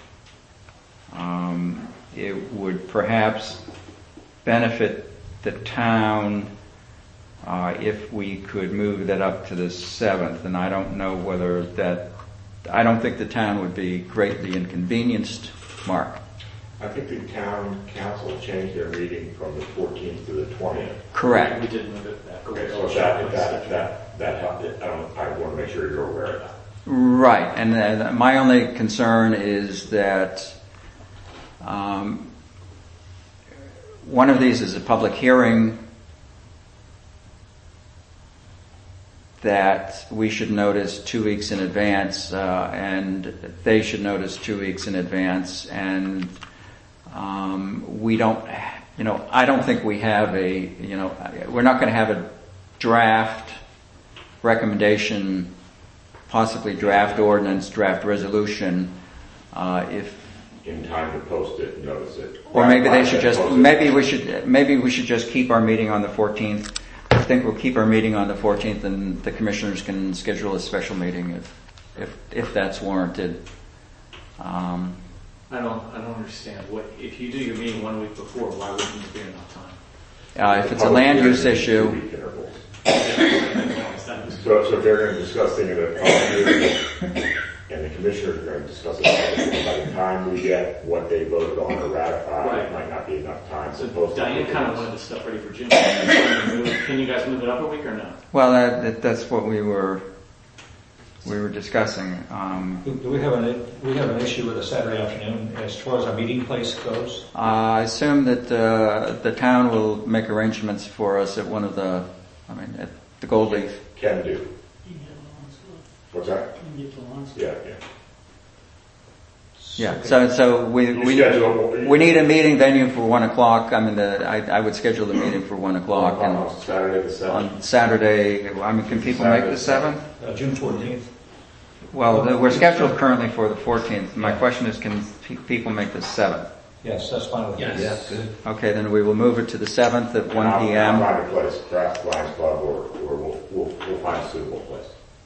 Um, it would perhaps benefit the town uh, if we could move that up to the seventh, and I don't know whether that, I don't think the town would be greatly inconvenienced. Mark? I think the town council changed their meeting from the fourteenth to the twentieth. Correct. We did move it back. Okay, so that, that, that, that helped it. I don't, I want to make sure you're aware of that. Right, and uh, my only concern is that um, one of these is a public hearing that we should notice two weeks in advance, uh, and they should notice two weeks in advance, and um, we don't, you know, I don't think we have a, you know, we're not going to have a draft recommendation, possibly draft ordinance, draft resolution, uh, if In time to post it, and notice it. or maybe they should just, Post it. maybe we should, maybe we should just keep our meeting on the fourteenth. I think we'll keep our meeting on the fourteenth, and the commissioners can schedule a special meeting if, if, if that's warranted. Um, I don't, I don't understand. What, if you do your meeting one week before, why wouldn't there be enough time? uh, if it's a land use Public issue, hearing is two-week intervals. So, so if they're going to discuss things at a public hearing, and the commissioners are going to discuss it, by the time we get what they voted on or ratified, Right. it might not be enough time. So to post it. Diane kind of wanted the stuff ready for June. Can you guys move it up a week or no? well, that, that, that's what we were, we were discussing. Um, Do do we have an, we have an issue with a Saturday afternoon as far as our meeting place goes? uh, I assume that, uh, the town will make arrangements for us at one of the, I mean, at the Gold Leaf. Can do. What's that? Yeah, yeah. Yeah, so, so we, You we, schedule- we need a meeting venue for one o'clock. I mean, the, I, I would schedule the meeting for one o'clock, and On Saturday the seventh. on Saturday, I mean, can people make the seventh? Uh, June fourteenth? Well, the- we're scheduled currently for the fourteenth. My question is, can pe- people make the seventh? Yes, that's fine with me. Yes. Good. Okay, then we will move it to the seventh at one P I'll M. find a place, Craft Lions Club, or, or we'll, we'll, we'll find a suitable place.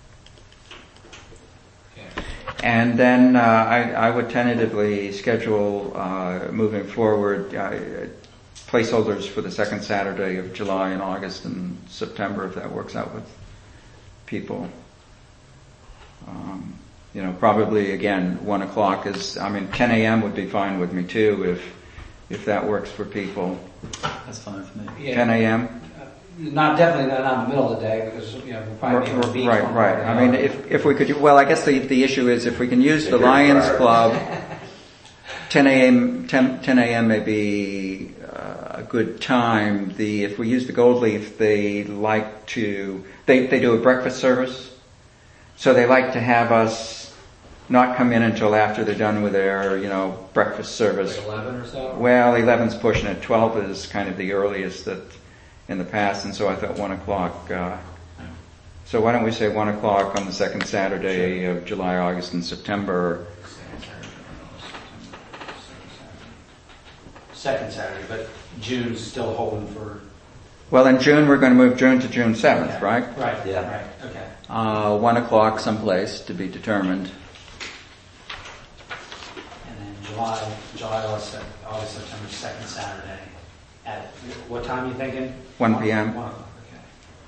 And then, uh, I, I would tentatively schedule, uh, moving forward, uh, placeholders for the second Saturday of July and August and September, if that works out with people. Um, you know, probably again, one o'clock is, I mean, ten A M would be fine with me too, if, if that works for people. That's fine for me. Yeah. ten A M? Not definitely not in the middle of the day because you know we'll probably be on the beach. Right, one right. way or I mean, another. if, if we could, well, I guess the, the issue is if we can use the If you're Lions tired. Club, ten A M, ten, ten A M may be uh, a good time. The, if we use the Gold Leaf, they like to, they, they do a breakfast service. So they like to have us not come in until after they're done with their, you know, breakfast service. Like eleven or so. Well, eleven's pushing it. twelve is kind of the earliest that in the past, and so I thought one o'clock. Uh, so why don't we say one o'clock on the second Saturday of July, August, and September? Second Saturday, but June's still holding for. Well, in June we're going to move June to June seventh, right? Right. Yeah. Right. Okay. Uh, one o'clock someplace to be determined. And then July, July, August, August, September, second Saturday. At what time are you thinking? one P M One o'clock. Okay.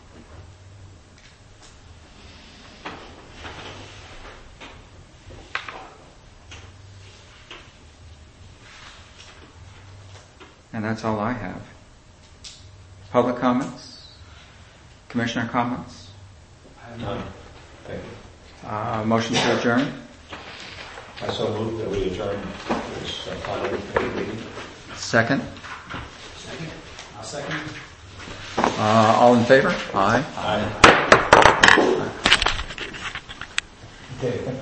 And that's all I have. Public comments? Commissioner comments? I have none. Thank you. Uh, motion to adjourn? I so move that we adjourn this uh, final committee meeting. Second? Second. I'll second. Uh, all in favor? Aye. Aye. Okay.